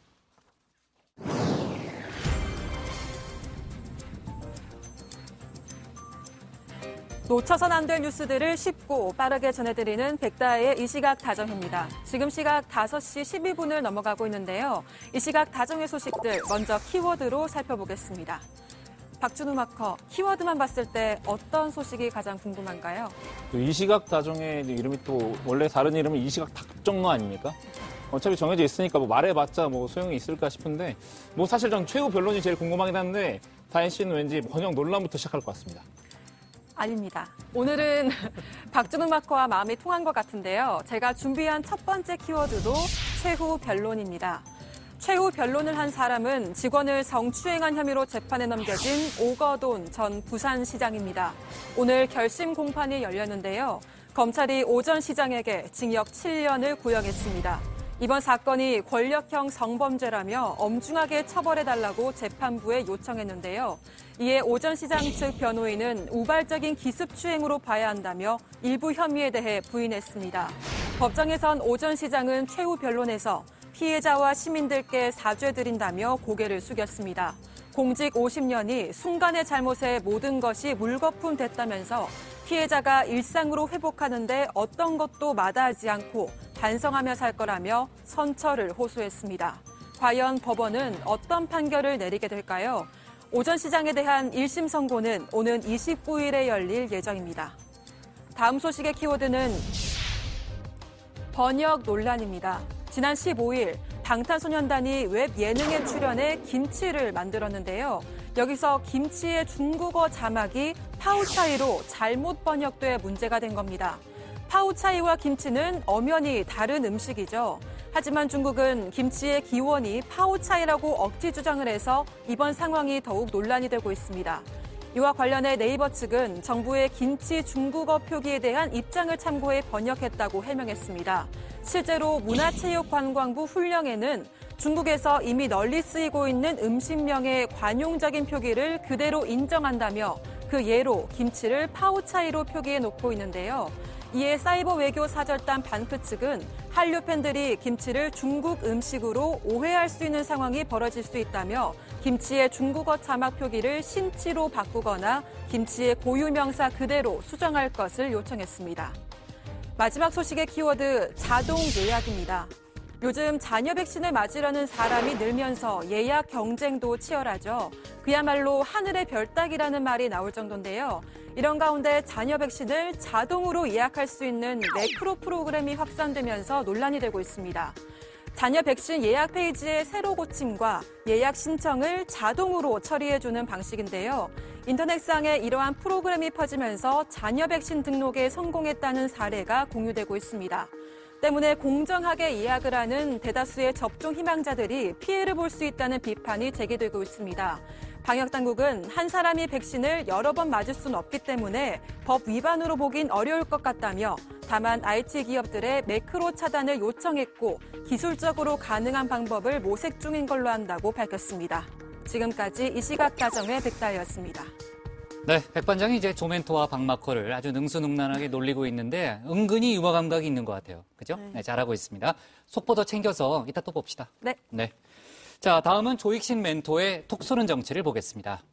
[SPEAKER 11] 놓쳐선 안 될 뉴스들을 쉽고 빠르게 전해드리는 백다의 이 시각 다정입니다. 지금 시각 다섯 시 십이 분을 넘어가고 있는데요. 이 시각 다정의 소식들 먼저 키워드로 살펴보겠습니다. 박준우 마커, 키워드만 봤을 때 어떤 소식이 가장 궁금한가요?
[SPEAKER 16] 이 시각 다정의 이름이 또 원래 다른 이름은 이 시각 답정너 아닙니까? 어차피 정해져 있으니까 뭐 말해봤자 뭐 소용이 있을까 싶은데 뭐 사실 전 최후 변론이 제일 궁금하긴 한데 다혜 씨는 왠지 번역 논란부터 시작할 것 같습니다.
[SPEAKER 11] 아닙니다. 오늘은 박준우 마커와 마음이 통한 것 같은데요. 제가 준비한 첫 번째 키워드도 최후 변론입니다. 최후 변론을 한 사람은 직원을 성추행한 혐의로 재판에 넘겨진 오거돈 전 부산시장입니다. 오늘 결심 공판이 열렸는데요. 검찰이 오 전 시장에게 징역 칠 년을 구형했습니다. 이번 사건이 권력형 성범죄라며 엄중하게 처벌해달라고 재판부에 요청했는데요. 이에 오 전 시장 측 변호인은 우발적인 기습추행으로 봐야 한다며 일부 혐의에 대해 부인했습니다. 법정에선 오 전 시장은 최후 변론에서 피해자와 시민들께 사죄드린다며 고개를 숙였습니다. 공직 오십 년이 순간의 잘못에 모든 것이 물거품 됐다면서 피해자가 일상으로 회복하는데 어떤 것도 마다하지 않고 반성하며 살 거라며 선처를 호소했습니다. 과연 법원은 어떤 판결을 내리게 될까요? 오 전 시장에 대한 일 심 선고는 오는 이십구 일에 열릴 예정입니다. 다음 소식의 키워드는 번역 논란입니다. 지난 십오 일 방탄소년단이 웹 예능에 출연해 김치를 만들었는데요. 여기서 김치의 중국어 자막이 파우차이로 잘못 번역돼 문제가 된 겁니다. 파우차이와 김치는 엄연히 다른 음식이죠. 하지만 중국은 김치의 기원이 파우차이라고 억지 주장을 해서 이번 상황이 더욱 논란이 되고 있습니다. 이와 관련해 네이버 측은 정부의 김치 중국어 표기에 대한 입장을 참고해 번역했다고 해명했습니다. 실제로 문화체육관광부 훈령에는 중국에서 이미 널리 쓰이고 있는 음식명의 관용적인 표기를 그대로 인정한다며 그 예로 김치를 파우차이로 표기해 놓고 있는데요. 이에 사이버 외교 사절단 반크 측은 한류 팬들이 김치를 중국 음식으로 오해할 수 있는 상황이 벌어질 수 있다며 김치의 중국어 자막 표기를 신치로 바꾸거나 김치의 고유 명사 그대로 수정할 것을 요청했습니다. 마지막 소식의 키워드 자동 예약입니다. 요즘 자녀 백신을 맞으려는 사람이 늘면서 예약 경쟁도 치열하죠. 그야말로 하늘의 별 따기라는 말이 나올 정도인데요. 이런 가운데 자녀 백신을 자동으로 예약할 수 있는 매크로 프로그램이 확산되면서 논란이 되고 있습니다. 자녀 백신 예약 페이지의 새로 고침과 예약 신청을 자동으로 처리해주는 방식인데요. 인터넷상에 이러한 프로그램이 퍼지면서 자녀 백신 등록에 성공했다는 사례가 공유되고 있습니다. 때문에 공정하게 예약을 하는 대다수의 접종 희망자들이 피해를 볼 수 있다는 비판이 제기되고 있습니다. 방역당국은 한 사람이 백신을 여러 번 맞을 수는 없기 때문에 법 위반으로 보긴 어려울 것 같다며 다만 아이티 기업들의 매크로 차단을 요청했고 기술적으로 가능한 방법을 모색 중인 걸로 한다고 밝혔습니다. 지금까지 이 시각 가정의 백다혜였습니다.
[SPEAKER 1] 네, 백반장이 이제 조멘토와 박마커를 아주 능수능란하게 놀리고 있는데 은근히 유머 감각이 있는 것 같아요. 그죠? 네. 네, 잘하고 있습니다. 속보 더 챙겨서 이따 또 봅시다.
[SPEAKER 11] 네.
[SPEAKER 1] 네. 자, 다음은 조익신 멘토의 톡 쏘는 정치를 보겠습니다.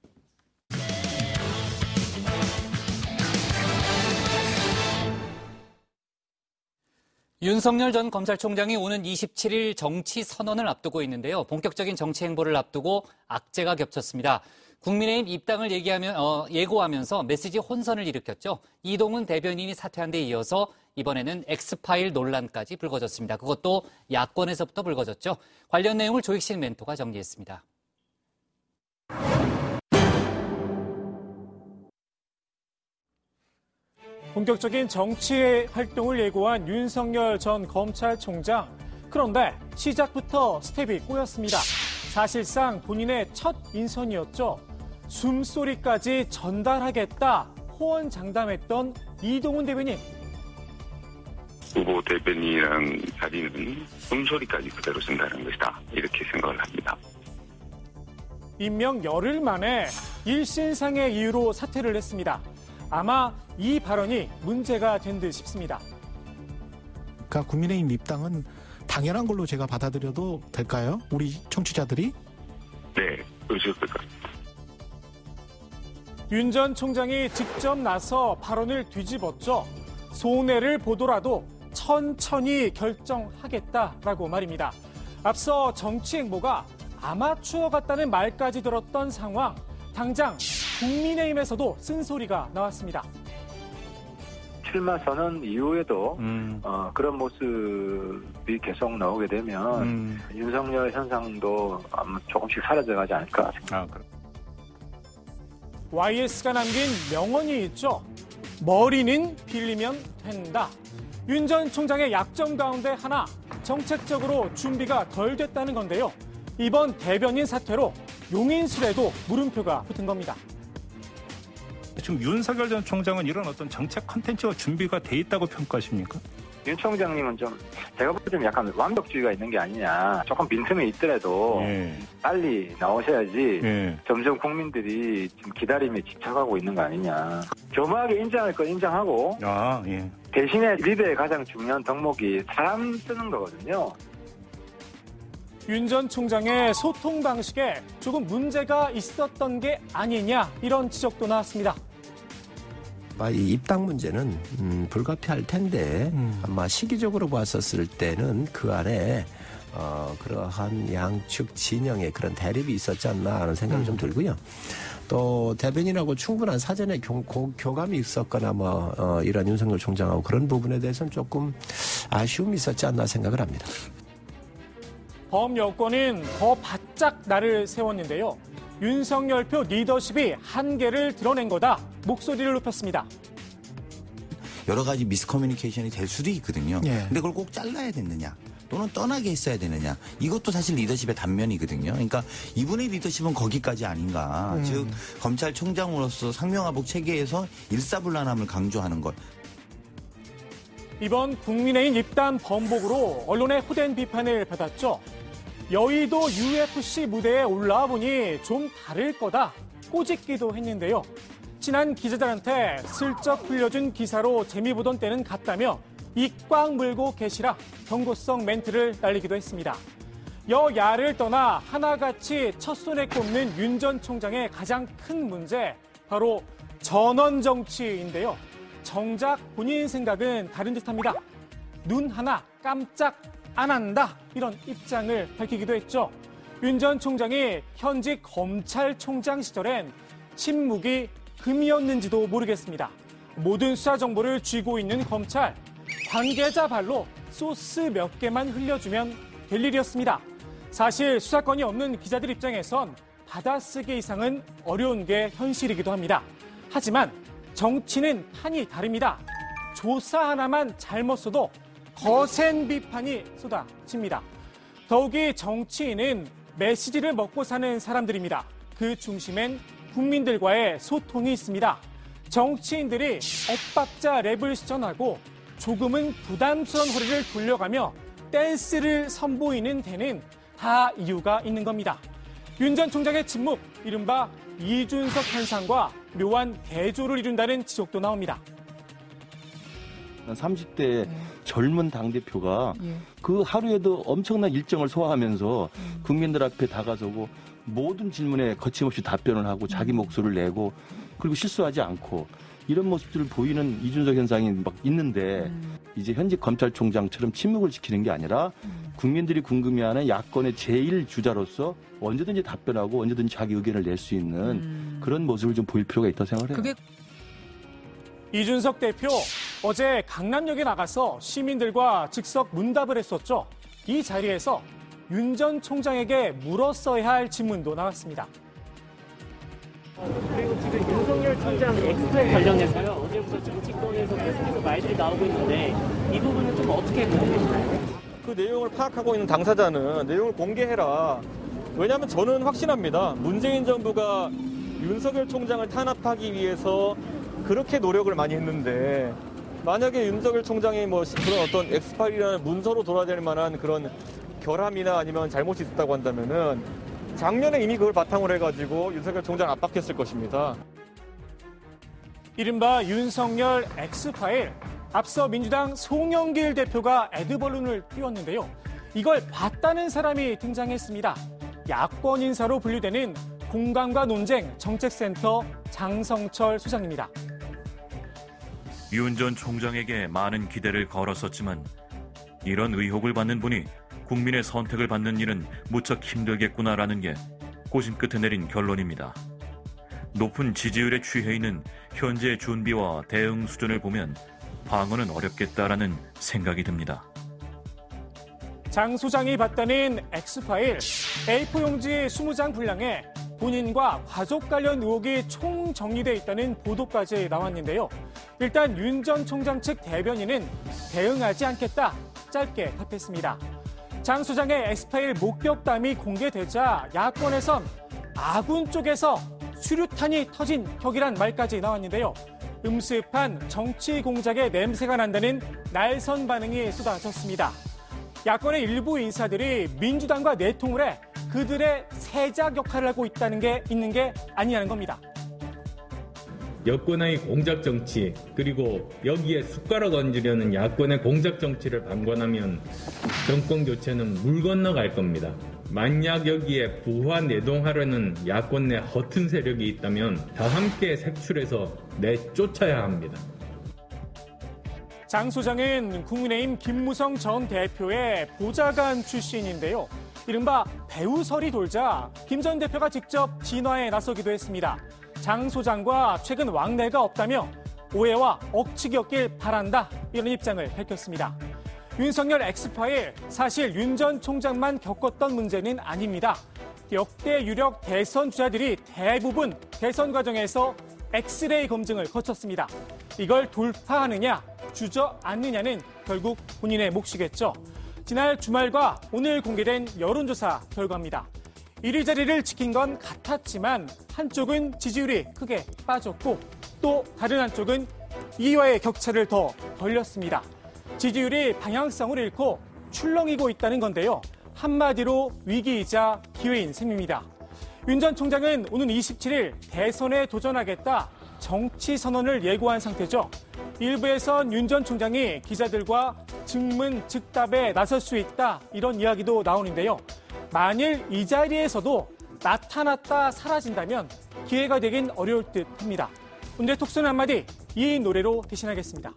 [SPEAKER 1] 윤석열 전 검찰총장이 오는 이십칠 일 정치 선언을 앞두고 있는데요. 본격적인 정치 행보를 앞두고 악재가 겹쳤습니다. 국민의힘 입당을 얘기하면, 어, 예고하면서 메시지 혼선을 일으켰죠. 이동훈 대변인이 사퇴한 데 이어서 이번에는 엑스파일 논란까지 불거졌습니다. 그것도 야권에서부터 불거졌죠. 관련 내용을 조익신 멘토가 정리했습니다.
[SPEAKER 19] 본격적인 정치 활동을 예고한 윤석열 전 검찰총장. 그런데 시작부터 스텝이 꼬였습니다. 사실상 본인의 첫 인선이었죠. 숨소리까지 전달하겠다 호언장담했던 이동훈 대변인.
[SPEAKER 10] 후보 대변인이라는 자리는 숨소리까지 그대로 전달한 것이다. 이렇게 생각을 합니다.
[SPEAKER 19] 임명 열흘 만에 일신상의 이유로 사퇴를 했습니다. 아마 이 발언이 문제가 된 듯 싶습니다.
[SPEAKER 12] 그러니까 국민의힘 입당은 당연한 걸로 제가 받아들여도 될까요? 우리 청취자들이?
[SPEAKER 10] 네, 그러실 것 같습니다.
[SPEAKER 19] 윤 전 총장이 직접 나서 발언을 뒤집었죠. 손해를 보더라도 천천히 결정하겠다라고 말입니다. 앞서 정치 행보가 아마추어 같다는 말까지 들었던 상황. 당장 국민의힘에서도 쓴소리가 나왔습니다.
[SPEAKER 8] 출마 선언 이후에도 음. 어, 그런 모습이 계속 나오게 되면 음. 윤석열 현상도 아마 조금씩 사라져가지 않을까 생각합니다. 아,
[SPEAKER 19] 와이에스가 남긴 명언이 있죠. 머리는 빌리면 된다. 윤 전 총장의 약점 가운데 하나, 정책적으로 준비가 덜 됐다는 건데요. 이번 대변인 사퇴로 용인술에도 물음표가 붙은 겁니다.
[SPEAKER 13] 지금 윤석열 전 총장은 이런 어떤 정책 컨텐츠가 준비가 돼 있다고 평가하십니까?
[SPEAKER 8] 윤 총장님은 좀 제가 볼 때는 약간 완벽주의가 있는 게 아니냐. 조금 빈틈이 있더라도 예. 빨리 나오셔야지 예. 점점 국민들이 지금 기다림에 집착하고 있는 거 아니냐. 겸허하게 인정할 건 인정하고 아, 예. 대신에 리더의 가장 중요한 덕목이 사람 쓰는 거거든요.
[SPEAKER 19] 윤 전 총장의 소통 방식에 조금 문제가 있었던 게 아니냐 이런 지적도 나왔습니다.
[SPEAKER 6] 이 입당 문제는 음, 불가피할 텐데 음. 아마 시기적으로 봤었을 때는 그 안에 어, 그러한 양측 진영의 그런 대립이 있었지 않나 하는 생각이 음. 좀 들고요. 또 대변인하고 충분한 사전에 교, 고, 교감이 있었거나 뭐 어, 이런 윤석열 총장하고 그런 부분에 대해서는 조금 아쉬움이 있었지 않나 생각을 합니다.
[SPEAKER 19] 범여권은 더 바짝 날을 세웠는데요. 윤석열표 리더십이 한계를 드러낸 거다. 목소리를 높였습니다.
[SPEAKER 13] 여러 가지 미스커뮤니케이션이 될 수도 있거든요. 예. 근데 그걸 꼭 잘라야 됐느냐 또는 떠나게 했어야 되느냐 이것도 사실 리더십의 단면이거든요. 그러니까 이분의 리더십은 거기까지 아닌가. 음. 즉 검찰총장으로서 상명하복 체계에서 일사불란함을 강조하는 것.
[SPEAKER 19] 이번 국민의힘 입당 번복으로 언론의 호된 비판을 받았죠. 여의도 유에프씨 무대에 올라와 보니 좀 다를 거다 꼬집기도 했는데요. 친한 기자들한테 슬쩍 흘려준 기사로 재미 보던 때는 같다며 입 꽉 물고 계시라 경고성 멘트를 날리기도 했습니다. 여야를 떠나 하나같이 첫손에 꼽는 윤 전 총장의 가장 큰 문제 바로 전원 정치인데요. 정작 본인 생각은 다른 듯합니다. 눈 하나 깜짝 안 한다 이런 입장을 밝히기도 했죠. 윤 전 총장이 현직 검찰총장 시절엔 침묵이 금이었는지도 모르겠습니다. 모든 수사 정보를 쥐고 있는 검찰, 관계자 발로 소스 몇 개만 흘려주면 될 일이었습니다. 사실 수사권이 없는 기자들 입장에선 받아쓰기 이상은 어려운 게 현실이기도 합니다. 하지만 정치는 판이 다릅니다. 조사 하나만 잘못 써도 거센 비판이 쏟아집니다. 더욱이 정치인은 메시지를 먹고 사는 사람들입니다. 그 중심엔 국민들과의 소통이 있습니다. 정치인들이 엇박자 랩을 시전하고 조금은 부담스러운 허리를 돌려가며 댄스를 선보이는 데는 다 이유가 있는 겁니다. 윤 전 총장의 침묵, 이른바 이준석 현상과 묘한 대조를 이룬다는 지적도 나옵니다.
[SPEAKER 14] 삼십 대 네. 젊은 당대표가 예. 그 하루에도 엄청난 일정을 소화하면서 음. 국민들 앞에 다가서고 모든 질문에 거침없이 답변을 하고 자기 목소리를 내고 그리고 실수하지 않고 이런 모습들을 보이는 이준석 현상이 막 있는데 음. 이제 현직 검찰총장처럼 침묵을 지키는 게 아니라 음. 국민들이 궁금해하는 야권의 제일 주자로서 언제든지 답변하고 언제든지 자기 의견을 낼 수 있는 음. 그런 모습을 좀 보일 필요가 있다고 생각을 해요. 그게...
[SPEAKER 19] 이준석 대표 어제 강남역에 나가서 시민들과 즉석 문답을 했었죠. 이 자리에서 윤 전 총장에게 물었어야 할 질문도 나왔습니다.
[SPEAKER 15] 그리고 지금 윤석열 총장 엑스파일 관련해서요. 어제부터 정치권에서 계속해서 말들이 나오고 있는데 이 부분은 좀 어떻게 보고 계시나요?
[SPEAKER 18] 그 내용을 파악하고 있는 당사자는 내용을 공개해라. 왜냐하면 저는 확신합니다. 문재인 정부가 윤석열 총장을 탄압하기 위해서 그렇게 노력을 많이 했는데 만약에 윤석열 총장이 뭐 그런 어떤 엑스파일이라는 문서로 돌아다닐 만한 그런 결함이나 아니면 잘못이 있었다고 한다면은 작년에 이미 그걸 바탕으로 해가지고 윤석열 총장을 압박했을 것입니다.
[SPEAKER 19] 이른바 윤석열 엑스파일. 앞서 민주당 송영길 대표가 애드벌룬을 띄웠는데요. 이걸 봤다는 사람이 등장했습니다. 야권 인사로 분류되는 공감과 논쟁 정책센터 장성철 소장입니다.
[SPEAKER 17] 윤 전 총장에게 많은 기대를 걸었었지만 이런 의혹을 받는 분이 국민의 선택을 받는 일은 무척 힘들겠구나라는 게 고심 끝에 내린 결론입니다. 높은 지지율에 취해 있는 현재의 준비와 대응 수준을 보면 방어는 어렵겠다라는 생각이 듭니다.
[SPEAKER 19] 장 소장이 봤다는 엑스파일, 에이포 용지 이십 장 분량에 본인과 가족 관련 의혹이 총정리돼 있다는 보도까지 나왔는데요. 일단 윤 전 총장 측 대변인은 대응하지 않겠다 짧게 답했습니다. 장 소장의 엑스파일 목격담이 공개되자 야권에선 아군 쪽에서 수류탄이 터진 격이란 말까지 나왔는데요. 음습한 정치 공작의 냄새가 난다는 날선 반응이 쏟아졌습니다. 야권의 일부 인사들이 민주당과 내통을 해 그들의 세작 역할을 하고 있다는 게 있는 게 아니냐는 겁니다.
[SPEAKER 20] 여권의 공작 정치, 그리고 여기에 숟가락 얹으려는 야권의 공작 정치를 방관하면 정권 교체는 물 건너갈 겁니다. 만약 여기에 부화 내동하려는 야권 내 허튼 세력이 있다면 다 함께 색출해서 내쫓아야 합니다.
[SPEAKER 19] 장 소장은 국민의힘 김무성 전 대표의 보좌관 출신인데요. 이른바 배우설이 돌자 김 전 대표가 직접 진화에 나서기도 했습니다. 장 소장과 최근 왕래가 없다며 오해와 억측이었길 바란다, 이런 입장을 밝혔습니다. 윤석열 엑스파일, 사실 윤 전 총장만 겪었던 문제는 아닙니다. 역대 유력 대선 주자들이 대부분 대선 과정에서 엑스레이 검증을 거쳤습니다. 이걸 돌파하느냐, 주저앉느냐는 결국 본인의 몫이겠죠. 지난 주말과 오늘 공개된 여론조사 결과입니다. 일 위 자리를 지킨 건 같았지만 한쪽은 지지율이 크게 빠졌고 또 다른 한쪽은 이 위와의 격차를 더 벌렸습니다. 지지율이 방향성을 잃고 출렁이고 있다는 건데요. 한마디로 위기이자 기회인 셈입니다. 윤 전 총장은 오는 이십칠 일 대선에 도전하겠다 정치 선언을 예고한 상태죠. 일부에선 윤 전 총장이 기자들과 증문 즉답에 나설 수 있다, 이런 이야기도 나오는데요. 만일 이 자리에서도 나타났다 사라진다면 기회가 되긴 어려울 듯합니다. 오늘의 톡소는 한마디, 이 노래로 대신하겠습니다.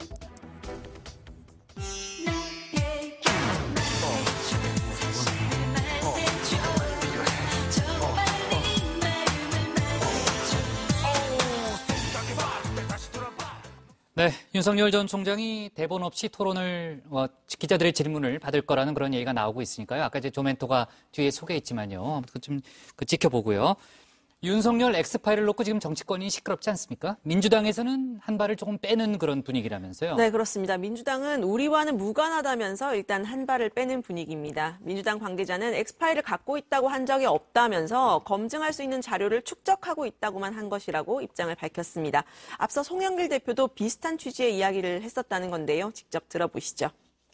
[SPEAKER 1] 네, 윤석열 전 총장이 대본 없이 토론을, 어, 기자들의 질문을 받을 거라는 그런 얘기가 나오고 있으니까요. 아까 이제 조멘토가 뒤에 소개했지만요. 좀 그 지켜보고요. 윤석열 엑스파일을 놓고 지금 정치권이 시끄럽지 않습니까? 민주당에서는 한 발을 조금 빼는 그런 분위기라면서요.
[SPEAKER 2] 네, 그렇습니다. 민주당은 우리와는 무관하다면서 일단 한 발을 빼는 분위기입니다. 민주당 관계자는 엑스파일을 갖고 있다고 한 적이 없다면서 검증할 수 있는 자료를 축적하고 있다고만 한 것이라고 입장을 밝혔습니다. 앞서 송영길 대표도 비슷한 취지의 이야기를 했었다는 건데요. 직접 들어보시죠.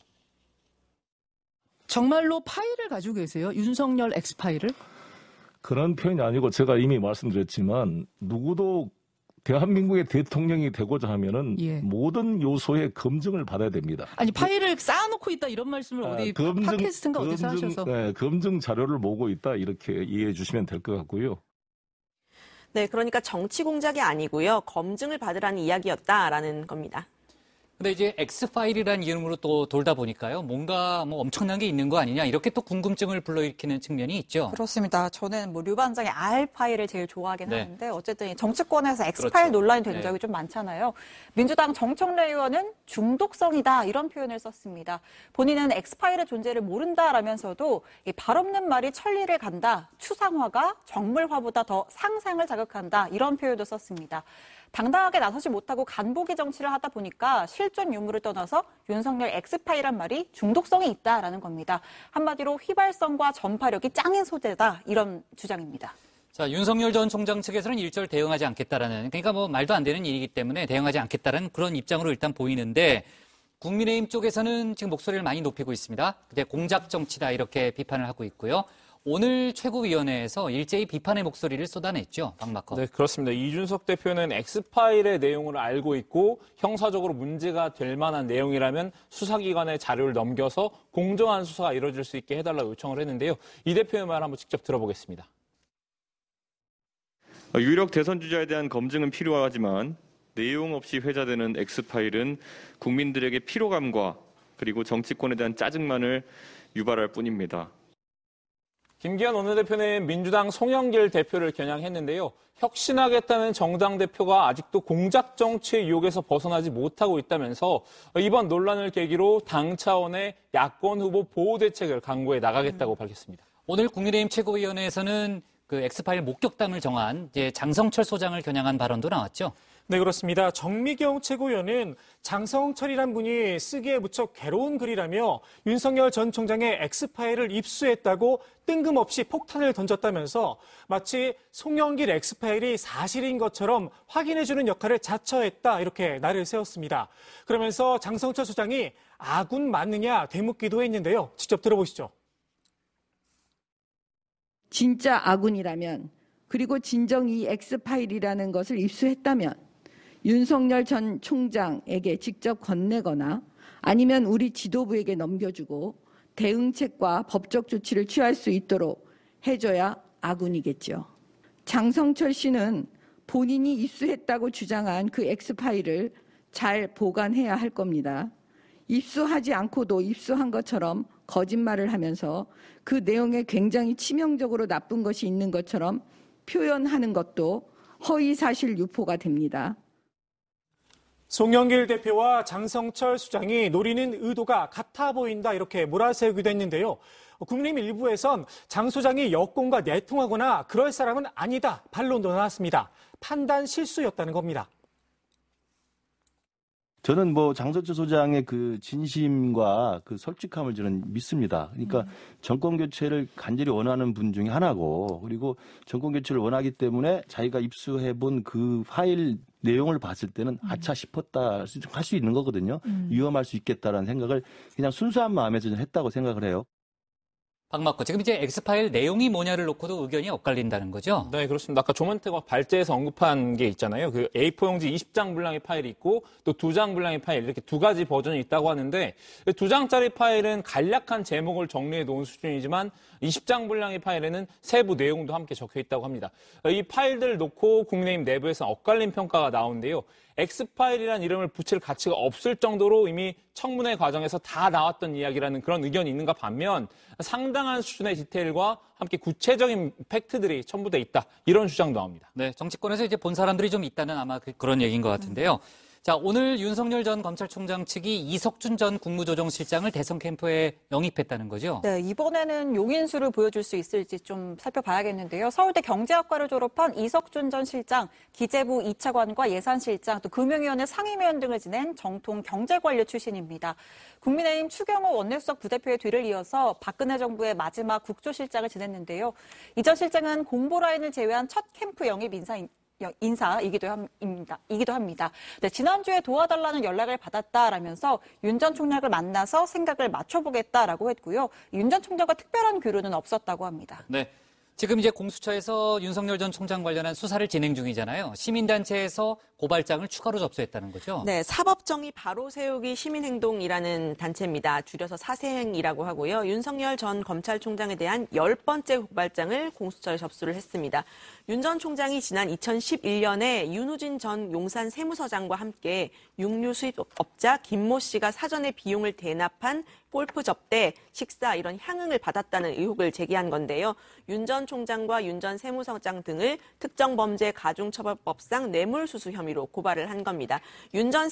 [SPEAKER 21] 정말로 파일을 가지고 계세요? 윤석열 엑스파일을?
[SPEAKER 22] 그런 표현이 아니고 제가 이미 말씀드렸지만 누구도 대한민국의 대통령이 되고자 하면은 예. 모든 요소의 검증을 받아야 됩니다.
[SPEAKER 21] 아니 파일을 쌓아놓고 있다 이런 말씀을 어디 아, 검증, 팟캐스트인가 검증, 어디서 하셔서.
[SPEAKER 22] 네, 검증 자료를 모으고 있다 이렇게 이해해 주시면 될 것 같고요.
[SPEAKER 2] 네, 그러니까 정치 공작이 아니고요. 검증을 받으라는 이야기였다라는 겁니다.
[SPEAKER 1] 근데 이제 엑스파일이라는 이름으로 또 돌다 보니까요. 뭔가 뭐 엄청난 게 있는 거 아니냐, 이렇게 또 궁금증을 불러일으키는 측면이 있죠.
[SPEAKER 3] 그렇습니다. 저는 뭐 류반장의 알 파일을 제일 좋아하긴 네. 하는데 어쨌든 정치권에서 엑스파일 그렇죠. 논란이 된 네. 적이 좀 많잖아요. 민주당 정청래 의원은 중독성이다 이런 표현을 썼습니다. 본인은 엑스파일의 존재를 모른다라면서도 이 발 없는 말이 천리를 간다. 추상화가 정물화보다 더 상상을 자극한다. 이런 표현도 썼습니다. 당당하게 나서지 못하고 간보기 정치를 하다 보니까 실존 유무를 떠나서 윤석열 엑스파일한 말이 중독성이 있다라는 겁니다. 한마디로 휘발성과 전파력이 짱인 소재다 이런 주장입니다.
[SPEAKER 1] 자, 윤석열 전 총장 측에서는 일절 대응하지 않겠다라는, 그러니까 뭐 말도 안 되는 일이기 때문에 대응하지 않겠다라는 그런 입장으로 일단 보이는데, 국민의힘 쪽에서는 지금 목소리를 많이 높이고 있습니다. 이제 공작 정치다 이렇게 비판을 하고 있고요. 오늘 최고위원회에서 일제히 비판의 목소리를 쏟아냈죠. 박마커.
[SPEAKER 16] 네, 그렇습니다. 이준석 대표는 엑스파일의 내용을 알고 있고 형사적으로 문제가 될 만한 내용이라면 수사기관에 자료를 넘겨서 공정한 수사가 이루어질 수 있게 해달라고 요청을 했는데요. 이 대표의 말 한번 직접 들어보겠습니다.
[SPEAKER 18] 유력 대선 주자에 대한 검증은 필요하지만 내용 없이 회자되는 엑스파일은 국민들에게 피로감과 그리고 정치권에 대한 짜증만을 유발할 뿐입니다.
[SPEAKER 16] 김기현 원내대표는 민주당 송영길 대표를 겨냥했는데요. 혁신하겠다는 정당 대표가 아직도 공작 정치의 유혹에서 벗어나지 못하고 있다면서 이번 논란을 계기로 당 차원의 야권 후보 보호 대책을 강구해 나가겠다고 밝혔습니다.
[SPEAKER 1] 오늘 국민의힘 최고위원회에서는 그 엑스파일 목격담을 정한 이제 장성철 소장을 겨냥한 발언도 나왔죠.
[SPEAKER 19] 네, 그렇습니다. 정미경 최고위원은 장성철이란 분이 쓰기에 무척 괴로운 글이라며 윤석열 전 총장의 엑스파일을 입수했다고 뜬금없이 폭탄을 던졌다면서 마치 송영길 엑스파일이 사실인 것처럼 확인해주는 역할을 자처했다 이렇게 날을 세웠습니다. 그러면서 장성철 소장이 아군 맞느냐 되묻기도 했는데요. 직접 들어보시죠.
[SPEAKER 4] 진짜 아군이라면 그리고 진정 이 엑스파일이라는 것을 입수했다면 윤석열 전 총장에게 직접 건네거나 아니면 우리 지도부에게 넘겨주고 대응책과 법적 조치를 취할 수 있도록 해줘야 아군이겠죠. 장성철 씨는 본인이 입수했다고 주장한 그 엑스파일을 잘 보관해야 할 겁니다. 입수하지 않고도 입수한 것처럼 거짓말을 하면서 그 내용에 굉장히 치명적으로 나쁜 것이 있는 것처럼 표현하는 것도 허위사실 유포가 됩니다.
[SPEAKER 19] 송영길 대표와 장성철 수장이 노리는 의도가 같아 보인다 이렇게 몰아세우기도 했는데요. 국민의힘 일부에선 장 소장이 여권과 내통하거나 그럴 사람은 아니다 반론도 나왔습니다. 판단 실수였다는 겁니다.
[SPEAKER 14] 저는 뭐 장성철 소장의 그 진심과 그 솔직함을 저는 믿습니다. 그러니까 음. 정권 교체를 간절히 원하는 분 중에 하나고, 그리고 정권 교체를 원하기 때문에 자기가 입수해본 그 파일 내용을 봤을 때는 음. 아차 싶었다 할 수 있는 거거든요. 음. 위험할 수 있겠다라는 생각을 그냥 순수한 마음에서 저는 했다고 생각을 해요.
[SPEAKER 1] 박막거, 지금 이제 엑스파일 내용이 뭐냐를 놓고도 의견이 엇갈린다는 거죠?
[SPEAKER 16] 네, 그렇습니다. 아까 조만태가 발제에서 언급한 게 있잖아요. 그 에이포 용지 이십 장 분량의 파일이 있고 또 두 장 분량의 파일, 이렇게 두 가지 버전이 있다고 하는데, 두 장짜리 파일은 간략한 제목을 정리해 놓은 수준이지만 이십 장 분량의 파일에는 세부 내용도 함께 적혀 있다고 합니다. 이 파일들을 놓고 국민의힘 내부에서 엇갈린 평가가 나오는데요. 엑스파일이라는 이름을 붙일 가치가 없을 정도로 이미 청문회 과정에서 다 나왔던 이야기라는 그런 의견이 있는가 반면, 상당한 수준의 디테일과 함께 구체적인 팩트들이 첨부돼 있다, 이런 주장도 나옵니다.
[SPEAKER 1] 네, 정치권에서 이제 본 사람들이 좀 있다는 아마 그, 그런 얘기인 것 같은데요. 음. 자, 오늘 윤석열 전 검찰총장 측이 이석준 전 국무조정실장을 대선 캠프에 영입했다는 거죠?
[SPEAKER 3] 네, 이번에는 용인수를 보여줄 수 있을지 좀 살펴봐야겠는데요. 서울대 경제학과를 졸업한 이석준 전 실장, 기재부 이 차관과 예산실장, 또 금융위원회 상임위원 등을 지낸 정통 경제관료 출신입니다. 국민의힘 추경호 원내수석 부대표의 뒤를 이어서 박근혜 정부의 마지막 국조실장을 지냈는데요. 이 전 실장은 공보라인을 제외한 첫 캠프 영입 인사인 인사이기도 합니다. 이기도 합니다. 네, 지난주에 도와달라는 연락을 받았다라면서 윤 전 총장을 만나서 생각을 맞춰보겠다라고 했고요. 윤 전 총장과 특별한 교류는 없었다고 합니다.
[SPEAKER 1] 네, 지금 이제 공수처에서 윤석열 전 총장 관련한 수사를 진행 중이잖아요. 시민단체에서 고발장을 추가로 접수했다는 거죠?
[SPEAKER 2] 네, 사법정의 바로 세우기 시민행동이라는 단체입니다. 줄여서 사세행이라고 하고요. 윤석열 전 검찰총장에 대한 열 번째 고발장을 공수처에 접수를 했습니다. 윤 전 총장이 지난 이천십일 년에 윤우진 전 용산 세무서장과 함께 육류 수입업자 김모 씨가 사전에 비용을 대납한 골프 접대, 식사 이런 향응을 받았다는 의혹을 제기한 건데요. 윤 전 총장과 윤 전 세무서장 등을 특정범죄 가중처벌법상 뇌물수수 혐의로 고발을 한 겁니다. 윤 전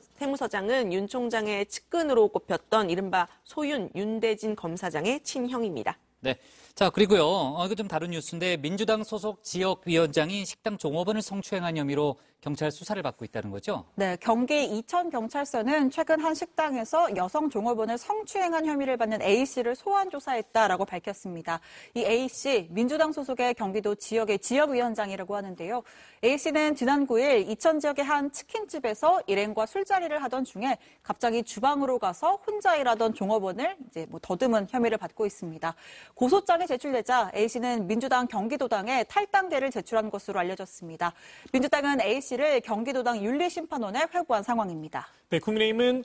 [SPEAKER 2] 세무서장은 윤 총장의 측근으로 꼽혔던 이른바 소윤 윤대진 검사장의 친형입니다.
[SPEAKER 1] 네. 자, 그리고요. 어, 이거 좀 다른 뉴스인데 민주당 소속 지역위원장이 식당 종업원을 성추행한 혐의로 경찰 수사를 받고 있다는 거죠?
[SPEAKER 3] 네, 경기 이천경찰서는 최근 한 식당에서 여성 종업원을 성추행한 혐의를 받는 A씨를 소환 조사했다라고 밝혔습니다. 이 A씨, 민주당 소속의 경기도 지역의 지역위원장이라고 하는데요. A씨는 지난 구일 이천 지역의 한 치킨집에서 일행과 술자리를 하던 중에 갑자기 주방으로 가서 혼자 일하던 종업원을 이제 뭐 더듬은 혐의를 받고 있습니다. 고소장이 제출되자 A씨는 민주당 경기도당에 탈당계를 제출한 것으로 알려졌습니다. 민주당은 A씨를 경기도당 윤리심판원에 회부한 상황입니다.
[SPEAKER 19] 네, 국민의힘은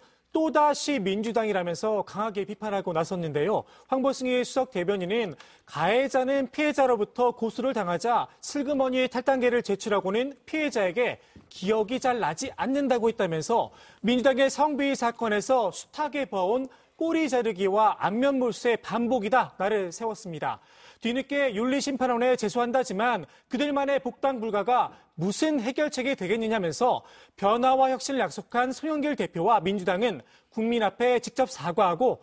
[SPEAKER 19] 또다시 민주당이라면서 강하게 비판하고 나섰는데요. 황보승희 수석 대변인은 가해자는 피해자로부터 고소를 당하자 슬그머니 탈당계를 제출하고는 피해자에게 기억이 잘 나지 않는다고 했다면서 민주당의 성비위 사건에서 숱하게 봐온 꼬리 자르기와 안면 몰수의 반복이다 나를 세웠습니다. 뒤늦게 윤리심판원에 제소한다지만 그들만의 복당 불가가 무슨 해결책이 되겠느냐면서 변화와 혁신을 약속한 송영길 대표와 민주당은 국민 앞에 직접 사과하고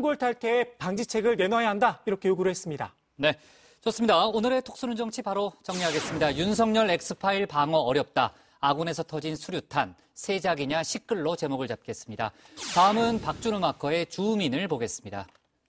[SPEAKER 19] 환골탈태의 방지책을 내놔야 한다 이렇게 요구를 했습니다.
[SPEAKER 1] 네, 좋습니다. 오늘의 톡 쏘는 정치 바로 정리하겠습니다. 윤석열 엑스파일 방어 어렵다. 아군에서 터진 수류탄, 세작이냐 시끌로 제목을 잡겠습니다. 다음은 박준우 마커의 주민을 보겠습니다.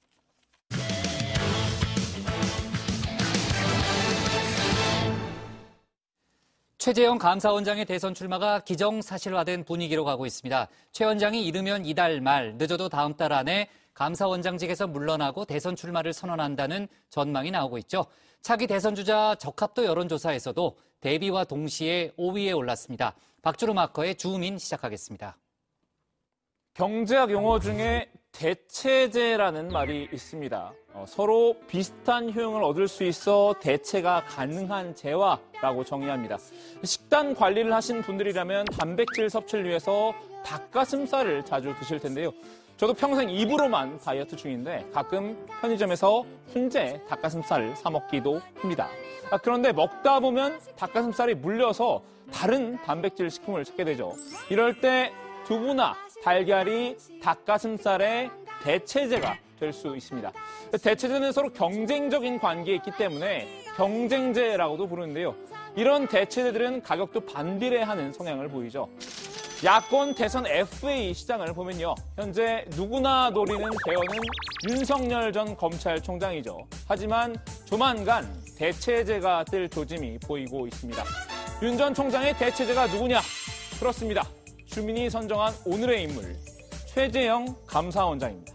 [SPEAKER 1] 최재형 감사원장의 대선 출마가 기정사실화된 분위기로 가고 있습니다. 최 원장이 이르면 이달 말, 늦어도 다음 달 안에 감사원장직에서 물러나고 대선 출마를 선언한다는 전망이 나오고 있죠. 차기 대선 주자 적합도 여론조사에서도 대비와 동시에 오 위에 올랐습니다. 박주로 마커의 주민 시작하겠습니다.
[SPEAKER 16] 경제학 용어 중에 대체제라는 말이 있습니다. 어, 서로 비슷한 효용을 얻을 수 있어 대체가 가능한 재화라고 정의합니다. 식단 관리를 하신 분들이라면 단백질 섭취를 위해서 닭가슴살을 자주 드실 텐데요. 저도 평생 입으로만 다이어트 중인데 가끔 편의점에서 훈제 닭가슴살을 사 먹기도 합니다. 아, 그런데 먹다 보면 닭가슴살이 물려서 다른 단백질 식품을 찾게 되죠. 이럴 때 두부나 달걀이 닭가슴살의 대체제가 될 수 있습니다. 대체제는 서로 경쟁적인 관계에 있기 때문에 경쟁제라고도 부르는데요. 이런 대체제들은 가격도 반비례하는 성향을 보이죠. 야권 대선 에프에이 시장을 보면요. 현재 누구나 노리는 대원은 윤석열 전 검찰총장이죠. 하지만 조만간 대체제가 뜰 조짐이 보이고 있습니다. 윤 전 총장의 대체제가 누구냐? 그렇습니다. 주민이 선정한 오늘의 인물, 최재형 감사원장입니다.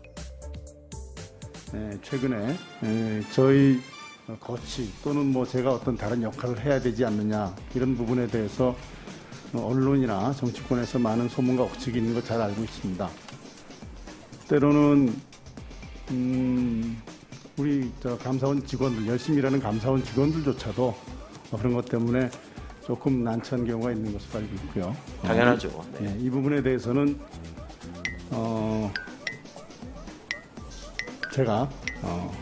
[SPEAKER 5] 네, 최근에 에, 저희 거치 또는 뭐 제가 어떤 다른 역할을 해야 되지 않느냐 이런 부분에 대해서 언론이나 정치권에서 많은 소문과 억측이 있는 거 잘 알고 있습니다. 때로는 음, 우리 저 감사원 직원들, 열심히 일하는 감사원 직원들조차도 그런 것 때문에 조금 난처한 경우가 있는 것으로 알고 있고요.
[SPEAKER 7] 당연하죠.
[SPEAKER 5] 네. 네, 이 부분에 대해서는 어, 제가 어,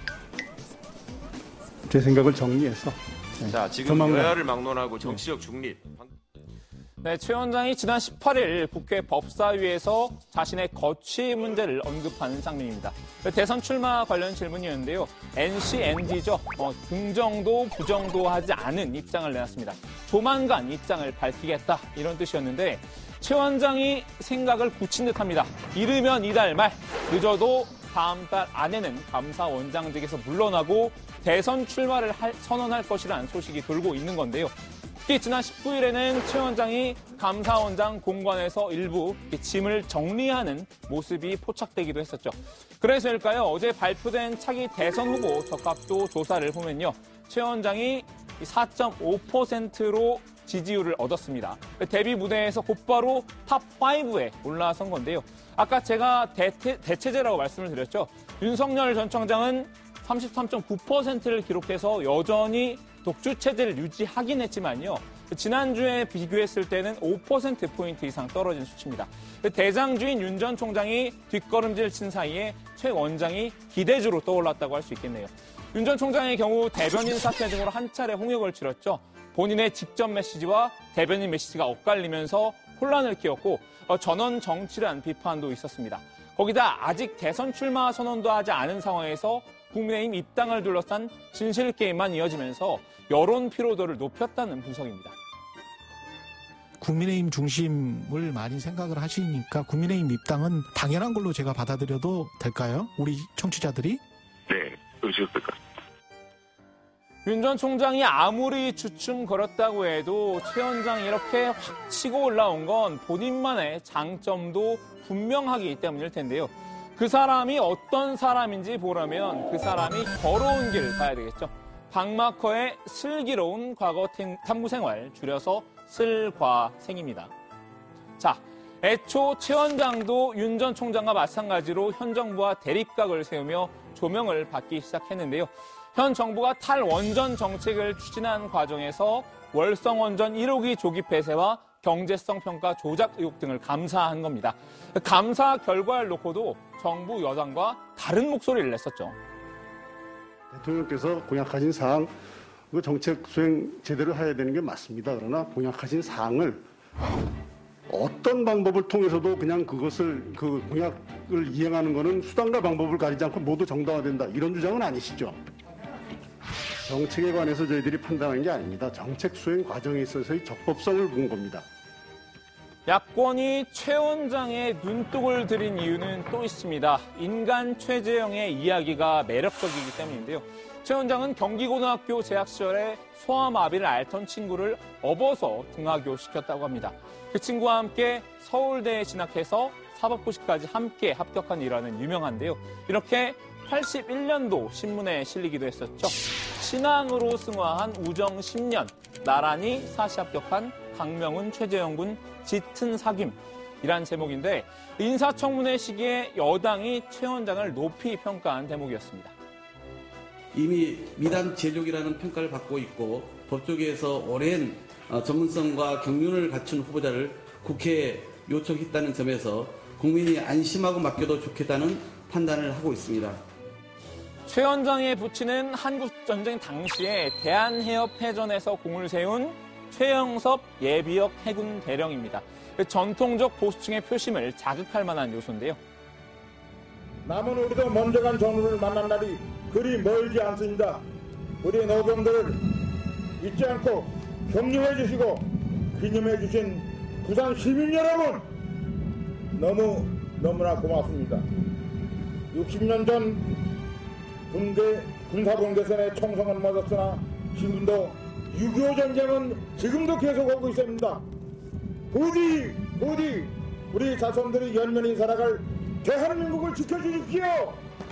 [SPEAKER 5] 제 생각을 정리해서 네,
[SPEAKER 7] 자, 지금
[SPEAKER 5] 조만간,
[SPEAKER 7] 여야를 막론하고 정치적 중립.
[SPEAKER 16] 네, 최 원장이 지난 십팔 일 국회 법사위에서 자신의 거취 문제를 언급하는 장면입니다. 대선 출마 관련 질문이었는데요. 엔씨, 엔디죠. 어, 긍정도 부정도 하지 않은 입장을 내놨습니다. 조만간 입장을 밝히겠다 이런 뜻이었는데 최 원장이 생각을 굳힌 듯합니다. 이르면 이달 말, 늦어도 다음 달 안에는 감사원장직에서 물러나고 대선 출마를 할, 선언할 것이라는 소식이 돌고 있는 건데요. 특히 지난 십구 일에는 최 원장이 감사원장 공관에서 일부 짐을 정리하는 모습이 포착되기도 했었죠. 그래서일까요? 어제 발표된 차기 대선 후보 적합도 조사를 보면요. 최 원장이 사 점 오 퍼센트로 지지율을 얻었습니다. 데뷔 무대에서 곧바로 탑 오에 올라선 건데요. 아까 제가 대체, 대체제라고 말씀을 드렸죠. 윤석열 전 총장은 삼십삼 점 구 퍼센트를 기록해서 여전히 독주 체제를 유지하긴 했지만요. 지난주에 비교했을 때는 오 퍼센트 포인트 이상 떨어진 수치입니다. 대장주인 윤 전 총장이 뒷걸음질 친 사이에 최 원장이 기대주로 떠올랐다고 할 수 있겠네요. 윤 전 총장의 경우 대변인 사퇴 등으로 한 차례 홍역을 치렀죠. 본인의 직접 메시지와 대변인 메시지가 엇갈리면서 혼란을 키웠고 전원 정치란 비판도 있었습니다. 거기다 아직 대선 출마 선언도 하지 않은 상황에서 국민의힘 입당을 둘러싼 진실 게임만 이어지면서 여론 피로도를 높였다는 분석입니다.
[SPEAKER 12] 국민의힘 중심을 많이 생각을 하시니까 국민의힘 입당은 당연한 걸로 제가 받아들여도 될까요? 우리 청취자들이?
[SPEAKER 10] 네, 그러실 것 같습니다.
[SPEAKER 16] 윤 전 총장이 아무리 주춤거렸다고 해도 최 원장이 이렇게 확 치고 올라온 건 본인만의 장점도 분명하기 때문일 텐데요. 그 사람이 어떤 사람인지 보려면 그 사람이 걸어온 길 가야 되겠죠. 박마커의 슬기로운 과거 탐구 생활, 줄여서 슬과생입니다. 자, 애초 최 원장도 윤 전 총장과 마찬가지로 현 정부와 대립각을 세우며 조명을 받기 시작했는데요. 현 정부가 탈원전 정책을 추진한 과정에서 월성원전 일 호기 조기 폐쇄와 경제성 평가 조작 의혹 등을 감사한 겁니다. 감사 결과를 놓고도 정부 여당과 다른 목소리를 냈었죠.
[SPEAKER 5] 대통령께서 공약하신 사항, 그 정책 수행 제대로 해야 되는 게 맞습니다. 그러나 공약하신 사항을 어떤 방법을 통해서도 그냥 그것을 그 공약을 이행하는 것은 수단과 방법을 가리지 않고 모두 정당화된다. 이런 주장은 아니시죠? 정책에 관해서 저희들이 판단한 게 아닙니다. 정책 수행 과정에 있어서의 적법성을 본 겁니다.
[SPEAKER 16] 야권이 최 원장의 눈독을 들인 이유는 또 있습니다. 인간 최재형의 이야기가 매력적이기 때문인데요. 최 원장은 경기고등학교 재학 시절에 소아마비를 앓던 친구를 업어서 등하교시켰다고 합니다. 그 친구와 함께 서울대에 진학해서 사법고시까지 함께 합격한 일화는 유명한데요. 이렇게 팔십일 년도 신문에 실리기도 했었죠. 신앙으로 승화한 우정 십 년, 나란히 사시 합격한 강명훈 최재형 군 짙은 사귐이란 제목인데 인사청문회 시기에 여당이 최 원장을 높이 평가한 대목이었습니다.
[SPEAKER 9] 이미 미단 제적이라는 평가를 받고 있고 법조계에서 오랜 전문성과 경륜을 갖춘 후보자를 국회에 요청했다는 점에서 국민이 안심하고 맡겨도 좋겠다는 판단을 하고 있습니다.
[SPEAKER 16] 최 원장의 부친은 한국전쟁 당시에 대한해협해전에서 공을 세운 최영섭 예비역 해군 대령입니다. 그 전통적 보수층의 표심을 자극할 만한 요소인데요.
[SPEAKER 11] 남은 우리도 먼저 간 전우를 만난 날이 그리 멀지 않습니다. 우리 노병들을 잊지 않고 격려해 주시고 기념해 주신 부산 시민 여러분 너무 너무나 고맙습니다. 육십 년 전 군대 군사분계선에 총성은 맞았으나 지금도 육이오 전쟁은 지금도 계속하고 있습니다. 부디 부디 우리 자손들이 연면히 살아갈 대한민국을 지켜주십시오.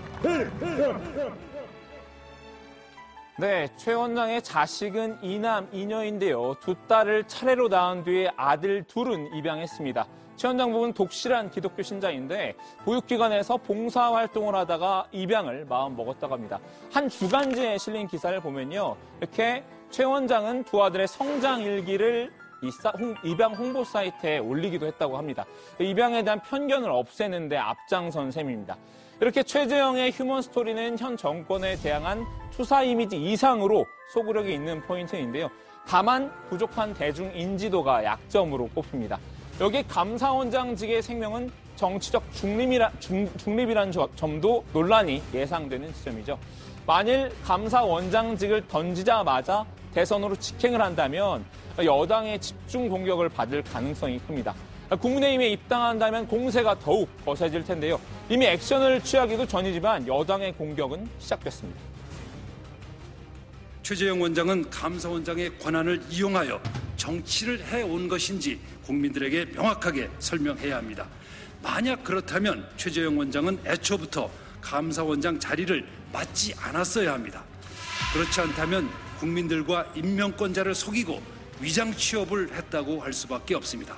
[SPEAKER 16] 네, 최 원장의 자식은 이남 이녀인데요. 두 딸을 차례로 낳은 뒤에 아들 둘은 입양했습니다. 최 원장 부부는 독실한 기독교 신자인데 보육기관에서 봉사활동을 하다가 입양을 마음먹었다고 합니다. 한 주간지에 실린 기사를 보면요. 이렇게 최 원장은 두 아들의 성장 일기를 이 사, 홍, 입양 홍보 사이트에 올리기도 했다고 합니다. 입양에 대한 편견을 없애는 데 앞장선 셈입니다. 이렇게 최재형의 휴먼 스토리는 현 정권에 대항한 투사 이미지 이상으로 소구력이 있는 포인트인데요. 다만 부족한 대중 인지도가 약점으로 꼽힙니다. 여기 감사원장직의 생명은 정치적 중립이라, 중, 중립이라는 점도 논란이 예상되는 지점이죠. 만일 감사원장직을 던지자마자 대선으로 직행을 한다면 여당의 집중 공격을 받을 가능성이 큽니다. 국민의힘에 입당한다면 공세가 더욱 거세질 텐데요. 이미 액션을 취하기도 전이지만 여당의 공격은 시작됐습니다.
[SPEAKER 23] 최재형 원장은 감사원장의 권한을 이용하여 정치를 해온 것인지 국민들에게 명확하게 설명해야 합니다. 만약 그렇다면 최재형 원장은 애초부터 감사원장 자리를 맡지 않았어야 합니다. 그렇지 않다면 국민들과 임명권자를 속이고 위장 취업을 했다고 할 수밖에 없습니다.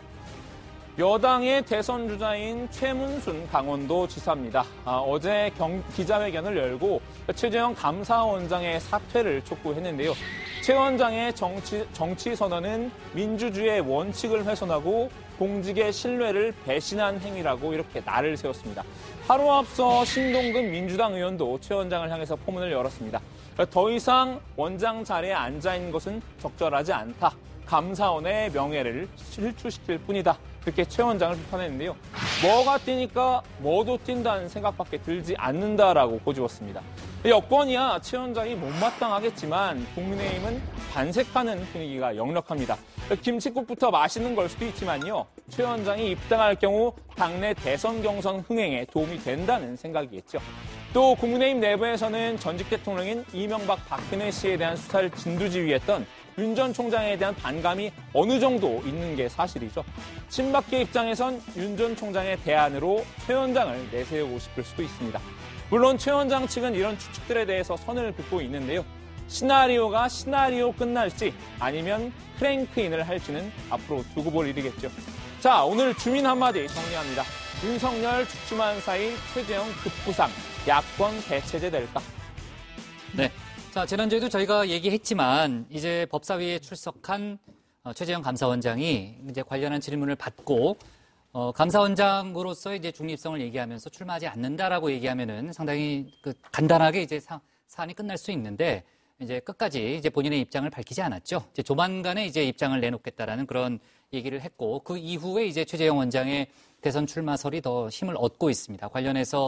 [SPEAKER 16] 여당의 대선 주자인 최문순 강원도 지사입니다. 아, 어제 경, 기자회견을 열고 최재형 감사원장의 사퇴를 촉구했는데요. 최 원장의 정치, 정치 선언은 민주주의의 원칙을 훼손하고 공직의 신뢰를 배신한 행위라고 이렇게 날을 세웠습니다. 하루 앞서 신동근 민주당 의원도 최 원장을 향해서 포문을 열었습니다. 더 이상 원장 자리에 앉아있는 것은 적절하지 않다. 감사원의 명예를 실추시킬 뿐이다. 그렇게 최 원장을 비판했는데요. 뭐가 뛰니까 뭐도 뛴다는 생각밖에 들지 않는다라고 꼬집었습니다. 여권이야 최 원장이 못마땅하겠지만 국민의힘은 반색하는 분위기가 역력합니다. 김칫국부터 맛있는 걸 수도 있지만요. 최 원장이 입당할 경우 당내 대선 경선 흥행에 도움이 된다는 생각이겠죠. 또 국민의힘 내부에서는 전직 대통령인 이명박 박근혜 씨에 대한 수사를 진두지휘했던 윤 전 총장에 대한 반감이 어느 정도 있는 게 사실이죠. 친박계 입장에선 윤 전 총장의 대안으로 최 원장을 내세우고 싶을 수도 있습니다. 물론 최 원장 측은 이런 추측들에 대해서 선을 긋고 있는데요. 시나리오가 시나리오 끝날지 아니면 크랭크인을 할지는 앞으로 두고 볼 일이겠죠. 자, 오늘 주민 한마디 정리합니다. 윤석열 죽지만 사이 최재형 급부상, 야권 대체제 될까?
[SPEAKER 1] 네. 자, 지난주에도 저희가 얘기했지만 이제 법사위에 출석한 최재형 감사원장이 이제 관련한 질문을 받고 어, 감사원장으로서 이제 중립성을 얘기하면서 출마하지 않는다라고 얘기하면은 상당히 그 간단하게 이제 사, 사안이 끝날 수 있는데 이제 끝까지 이제 본인의 입장을 밝히지 않았죠. 이제 조만간에 이제 입장을 내놓겠다라는 그런 얘기를 했고 그 이후에 이제 최재형 원장의 대선 출마설이 더 힘을 얻고 있습니다. 관련해서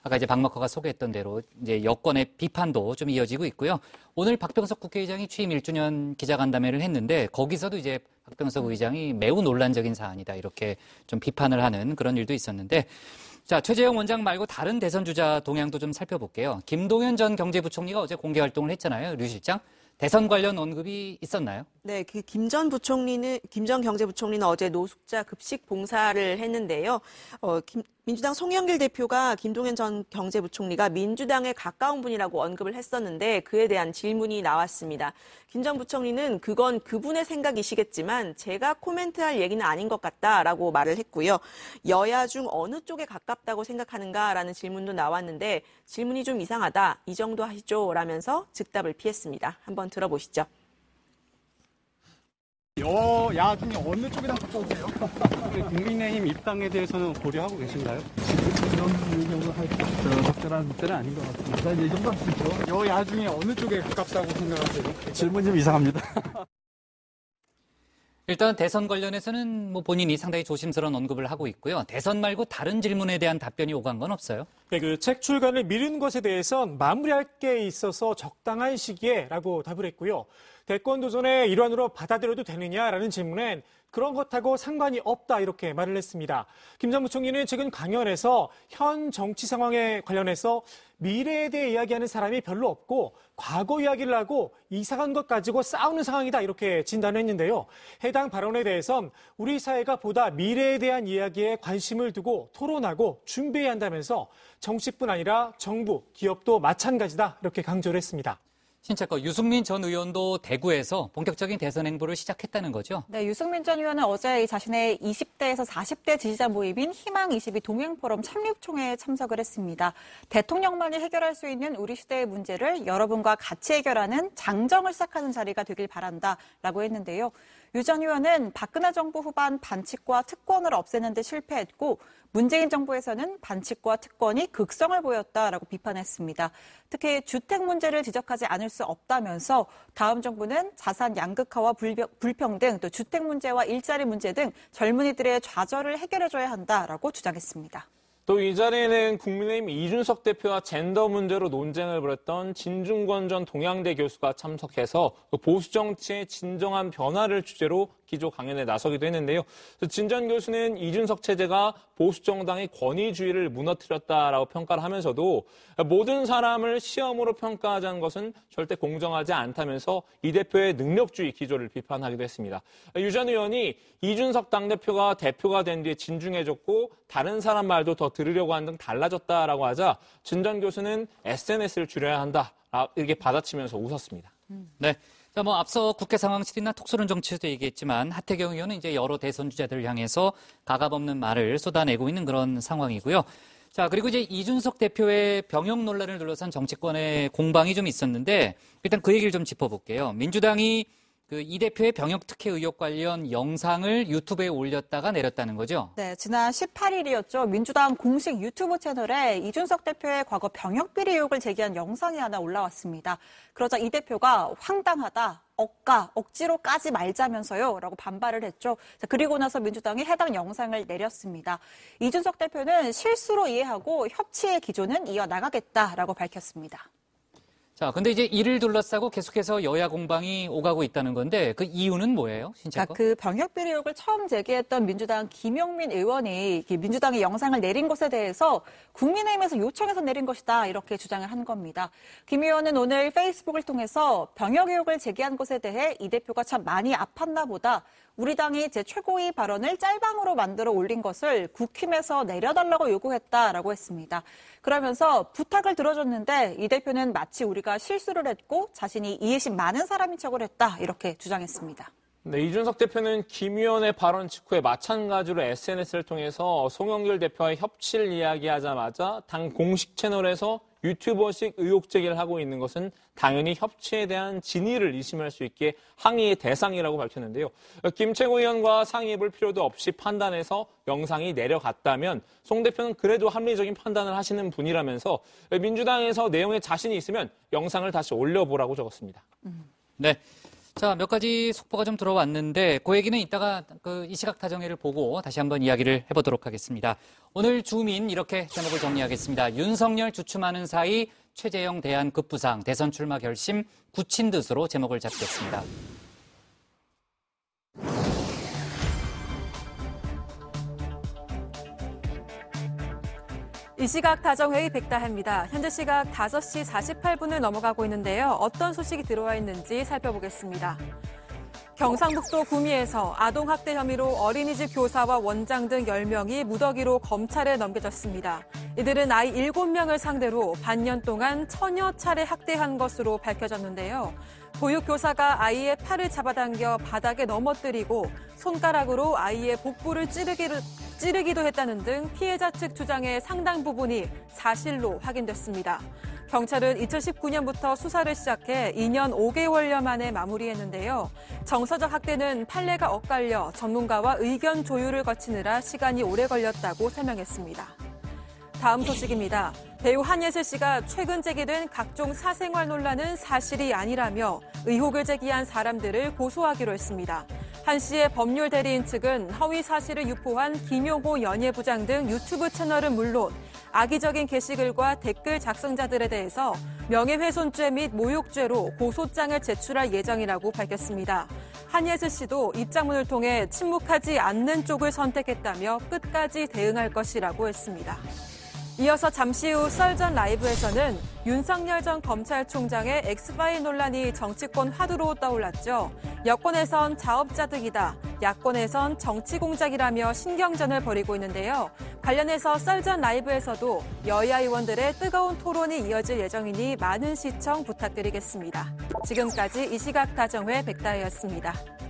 [SPEAKER 1] 아까 이제 박마커가 소개했던 대로 이제 여권의 비판도 좀 이어지고 있고요. 오늘 박병석 국회의장이 취임 일 주년 기자간담회를 했는데 거기서도 이제 박병석 의장이 매우 논란적인 사안이다 이렇게 좀 비판을 하는 그런 일도 있었는데 자, 최재형 원장 말고 다른 대선 주자 동향도 좀 살펴볼게요. 김동연 전 경제부총리가 어제 공개 활동을 했잖아요. 류 실장. 대선 관련 언급이 있었나요?
[SPEAKER 2] 네, 그 김 전 부총리는 김 전 경제부총리는 어제 노숙자 급식 봉사를 했는데요. 어, 김, 민주당 송영길 대표가 김동연 전 경제부총리가 민주당에 가까운 분이라고 언급을 했었는데 그에 대한 질문이 나왔습니다. 김 전 부총리는 그건 그분의 생각이시겠지만 제가 코멘트할 얘기는 아닌 것 같다라고 말을 했고요. 여야 중 어느 쪽에 가깝다고 생각하는가라는 질문도 나왔는데 질문이 좀 이상하다. 이 정도 하시죠? 라면서 즉답을 피했습니다. 한번 들어보시죠.
[SPEAKER 6] 여야 중에 어느 쪽이랑 가까우세요? 국민의힘 입당에 대해서는 고려하고 계신가요? 그런 의견을 할 적절한 문제는 아닌 것 같습니다. 이 정도 하시죠. 여야 중에 어느 쪽에 가깝다고 생각하세요? 질문 좀 이상합니다.
[SPEAKER 1] 일단 대선 관련해서는 뭐 본인이 상당히 조심스러운 언급을 하고 있고요. 대선 말고 다른 질문에 대한 답변이 오간 건 없어요.
[SPEAKER 19] 네, 그 책 출간을 미룬 것에 대해선 마무리할 게 있어서 적당한 시기에라고 답을 했고요. 대권 도전의 일환으로 받아들여도 되느냐라는 질문엔 그런 것하고 상관이 없다 이렇게 말을 했습니다. 김 전 부총리는 최근 강연에서 현 정치 상황에 관련해서 미래에 대해 이야기하는 사람이 별로 없고 과거 이야기를 하고 이상한 것 가지고 싸우는 상황이다 이렇게 진단을 했는데요. 해당 발언에 대해선 우리 사회가 보다 미래에 대한 이야기에 관심을 두고 토론하고 준비해야 한다면서 정치뿐 아니라 정부, 기업도 마찬가지다 이렇게 강조를 했습니다.
[SPEAKER 1] 신채거 유승민 전 의원도 대구에서 본격적인 대선 행보를 시작했다는 거죠?
[SPEAKER 3] 네, 유승민 전 의원은 어제 자신의 이십 대에서 사십 대 지지자 모임인 희망이십이 동행포럼 창립총회에 참석을 했습니다. 대통령만이 해결할 수 있는 우리 시대의 문제를 여러분과 같이 해결하는 장정을 시작하는 자리가 되길 바란다라고 했는데요. 유 전 의원은 박근혜 정부 후반 반칙과 특권을 없애는 데 실패했고 문재인 정부에서는 반칙과 특권이 극성을 보였다라고 비판했습니다. 특히 주택 문제를 지적하지 않을 수 없다면서 다음 정부는 자산 양극화와 불평등, 또 주택 문제와 일자리 문제 등 젊은이들의 좌절을 해결해줘야 한다라고 주장했습니다.
[SPEAKER 16] 또 이 자리에는 국민의힘 이준석 대표와 젠더 문제로 논쟁을 벌였던 진중권 전 동양대 교수가 참석해서 보수 정치의 진정한 변화를 주제로 기조 강연에 나서기도 했는데요. 진 전 교수는 이준석 체제가 보수 정당의 권위주의를 무너뜨렸다라고 평가를 하면서도 모든 사람을 시험으로 평가하자는 것은 절대 공정하지 않다면서 이 대표의 능력주의 기조를 비판하기도 했습니다. 유 전 의원이 이준석 당대표가 대표가 된 뒤에 진중해졌고 다른 사람 말도 더 들으려고 하는 등 달라졌다라고 하자 진 전 교수는 에스엔에스를 줄여야 한다 이렇게 받아치면서 웃었습니다.
[SPEAKER 1] 네. 자, 뭐 앞서 국회 상황실이나 톡소론 정치에서도 얘기했지만 하태경 의원은 이제 여러 대선 주자들을 향해서 가감없는 말을 쏟아내고 있는 그런 상황이고요. 자, 그리고 이제 이준석 대표의 병역 논란을 둘러싼 정치권의 공방이 좀 있었는데 일단 그 얘기를 좀 짚어볼게요. 민주당이 그 이 대표의 병역 특혜 의혹 관련 영상을 유튜브에 올렸다가 내렸다는 거죠?
[SPEAKER 3] 네, 지난 십팔 일이었죠. 민주당 공식 유튜브 채널에 이준석 대표의 과거 병역 비리 의혹을 제기한 영상이 하나 올라왔습니다. 그러자 이 대표가 황당하다, 억까, 억지로 까지 말자면서요 라고 반발을 했죠. 자, 그리고 나서 민주당이 해당 영상을 내렸습니다. 이준석 대표는 실수로 이해하고 협치의 기조는 이어나가겠다라고 밝혔습니다.
[SPEAKER 1] 자, 근데 이제 이를 둘러싸고 계속해서 여야 공방이 오가고 있다는 건데 그 이유는 뭐예요? 신채거?
[SPEAKER 3] 그 병역 비리 의혹을 처음 제기했던 민주당 김용민 의원이 민주당이 영상을 내린 것에 대해서 국민의힘에서 요청해서 내린 것이다 이렇게 주장을 한 겁니다. 김 의원은 오늘 페이스북을 통해서 병역 의혹을 제기한 것에 대해 이 대표가 참 많이 아팠나 보다. 우리 당이 제 최고위 발언을 짤방으로 만들어 올린 것을 국힘에서 내려달라고 요구했다라고 했습니다. 그러면서 부탁을 들어줬는데 이 대표는 마치 우리가 실수를 했고 자신이 이해심 많은 사람인 척을 했다 이렇게 주장했습니다.
[SPEAKER 16] 네, 이준석 대표는 김 의원의 발언 직후에 마찬가지로 에스엔에스를 통해서 송영길 대표와의 협치를 이야기하자마자 당 공식 채널에서 유튜버식 의혹 제기를 하고 있는 것은 당연히 협치에 대한 진위를 의심할 수 있게 항의의 대상이라고 밝혔는데요. 김채고 의원과 상의해볼 필요도 없이 판단해서 영상이 내려갔다면 송 대표는 그래도 합리적인 판단을 하시는 분이라면서 민주당에서 내용에 자신이 있으면 영상을 다시 올려보라고 적었습니다.
[SPEAKER 1] 네. 자, 몇 가지 속보가 좀 들어왔는데 그 얘기는 이따가 그 이 시각 타정회를 보고 다시 한번 이야기를 해보도록 하겠습니다. 오늘 주민 이렇게 제목을 정리하겠습니다. 윤석열 주춤하는 사이 최재형 대한급부상 대선 출마 결심 굳힌 듯으로 제목을 잡겠습니다.
[SPEAKER 8] 이 시각 다정회의 백다혜입니다. 현재 시각 다섯 시 사십팔 분을 넘어가고 있는데요. 어떤 소식이 들어와 있는지 살펴보겠습니다. 경상북도 구미에서 아동학대 혐의로 어린이집 교사와 원장 등 열 명이 무더기로 검찰에 넘겨졌습니다. 이들은 아이 일곱 명을 상대로 반년 동안 천여 차례 학대한 것으로 밝혀졌는데요. 보육교사가 아이의 팔을 잡아당겨 바닥에 넘어뜨리고 손가락으로 아이의 복부를 찌르기로, 찌르기도 했다는 등 피해자 측 주장의 상당 부분이 사실로 확인됐습니다. 경찰은 이천십구 년부터 수사를 시작해 이 년 오 개월여 만에 마무리했는데요. 정서적 학대는 판례가 엇갈려 전문가와 의견 조율을 거치느라 시간이 오래 걸렸다고 설명했습니다. 다음 소식입니다. 배우 한예슬 씨가 최근 제기된 각종 사생활 논란은 사실이 아니라며 의혹을 제기한 사람들을 고소하기로 했습니다. 한 씨의 법률 대리인 측은 허위 사실을 유포한 김용호 연예부장 등 유튜브 채널은 물론 악의적인 게시글과 댓글 작성자들에 대해서 명예훼손죄 및 모욕죄로 고소장을 제출할 예정이라고 밝혔습니다. 한예슬 씨도 입장문을 통해 침묵하지 않는 쪽을 선택했다며 끝까지 대응할 것이라고 했습니다. 이어서 잠시 후 썰전 라이브에서는 윤석열 전 검찰총장의 엑스파일 논란이 정치권 화두로 떠올랐죠. 여권에선 자업자득이다, 야권에선 정치공작이라며 신경전을 벌이고 있는데요. 관련해서 썰전 라이브에서도 여야 의원들의 뜨거운 토론이 이어질 예정이니 많은 시청 부탁드리겠습니다. 지금까지 이 시각 다정회 백다혜였습니다.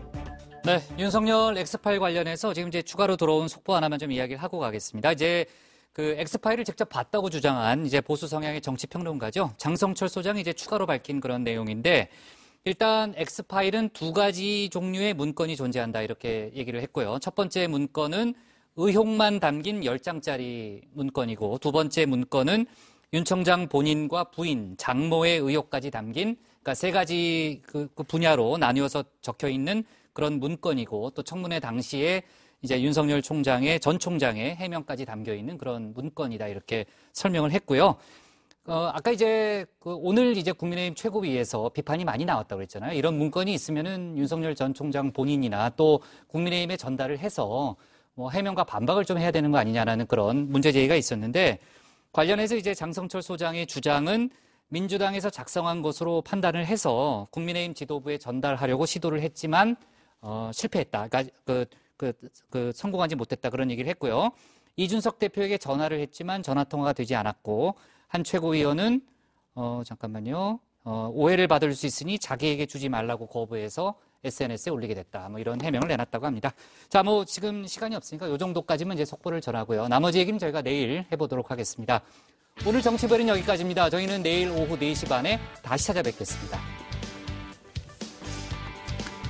[SPEAKER 1] 네, 윤석열 엑스파일 관련해서 지금 이제 추가로 들어온 속보 하나만 좀 이야기를 하고 가겠습니다. 이제 그 엑스파일을 직접 봤다고 주장한 이제 보수 성향의 정치평론가죠. 장성철 소장이 이제 추가로 밝힌 그런 내용인데 일단 엑스파일은 두 가지 종류의 문건이 존재한다 이렇게 얘기를 했고요. 첫 번째 문건은 의혹만 담긴 열 장짜리 문건이고 두 번째 문건은 윤 청장 본인과 부인, 장모의 의혹까지 담긴 그러니까 세 가지 그, 그 분야로 나뉘어서 적혀 있는 그런 문건이고 또 청문회 당시에 이제 윤석열 총장의 전 총장의 해명까지 담겨 있는 그런 문건이다 이렇게 설명을 했고요. 어, 아까 이제 그 오늘 이제 국민의힘 최고위에서 비판이 많이 나왔다고 그랬잖아요. 이런 문건이 있으면은 윤석열 전 총장 본인이나 또 국민의힘에 전달을 해서 뭐 해명과 반박을 좀 해야 되는 거 아니냐라는 그런 문제 제기가 있었는데 관련해서 이제 장성철 소장의 주장은 민주당에서 작성한 것으로 판단을 해서 국민의힘 지도부에 전달하려고 시도를 했지만 어, 실패했다. 그러니까 그 그, 그, 성공하지 못했다. 그런 얘기를 했고요. 이준석 대표에게 전화를 했지만 전화통화가 되지 않았고, 한 최고위원은, 어, 잠깐만요. 어, 오해를 받을 수 있으니 자기에게 주지 말라고 거부해서 에스엔에스에 올리게 됐다. 뭐 이런 해명을 내놨다고 합니다. 자, 뭐 지금 시간이 없으니까 요 정도까지만 이제 속보를 전하고요. 나머지 얘기는 저희가 내일 해보도록 하겠습니다. 오늘 정치별은 여기까지입니다. 저희는 내일 오후 네 시 반에 다시 찾아뵙겠습니다.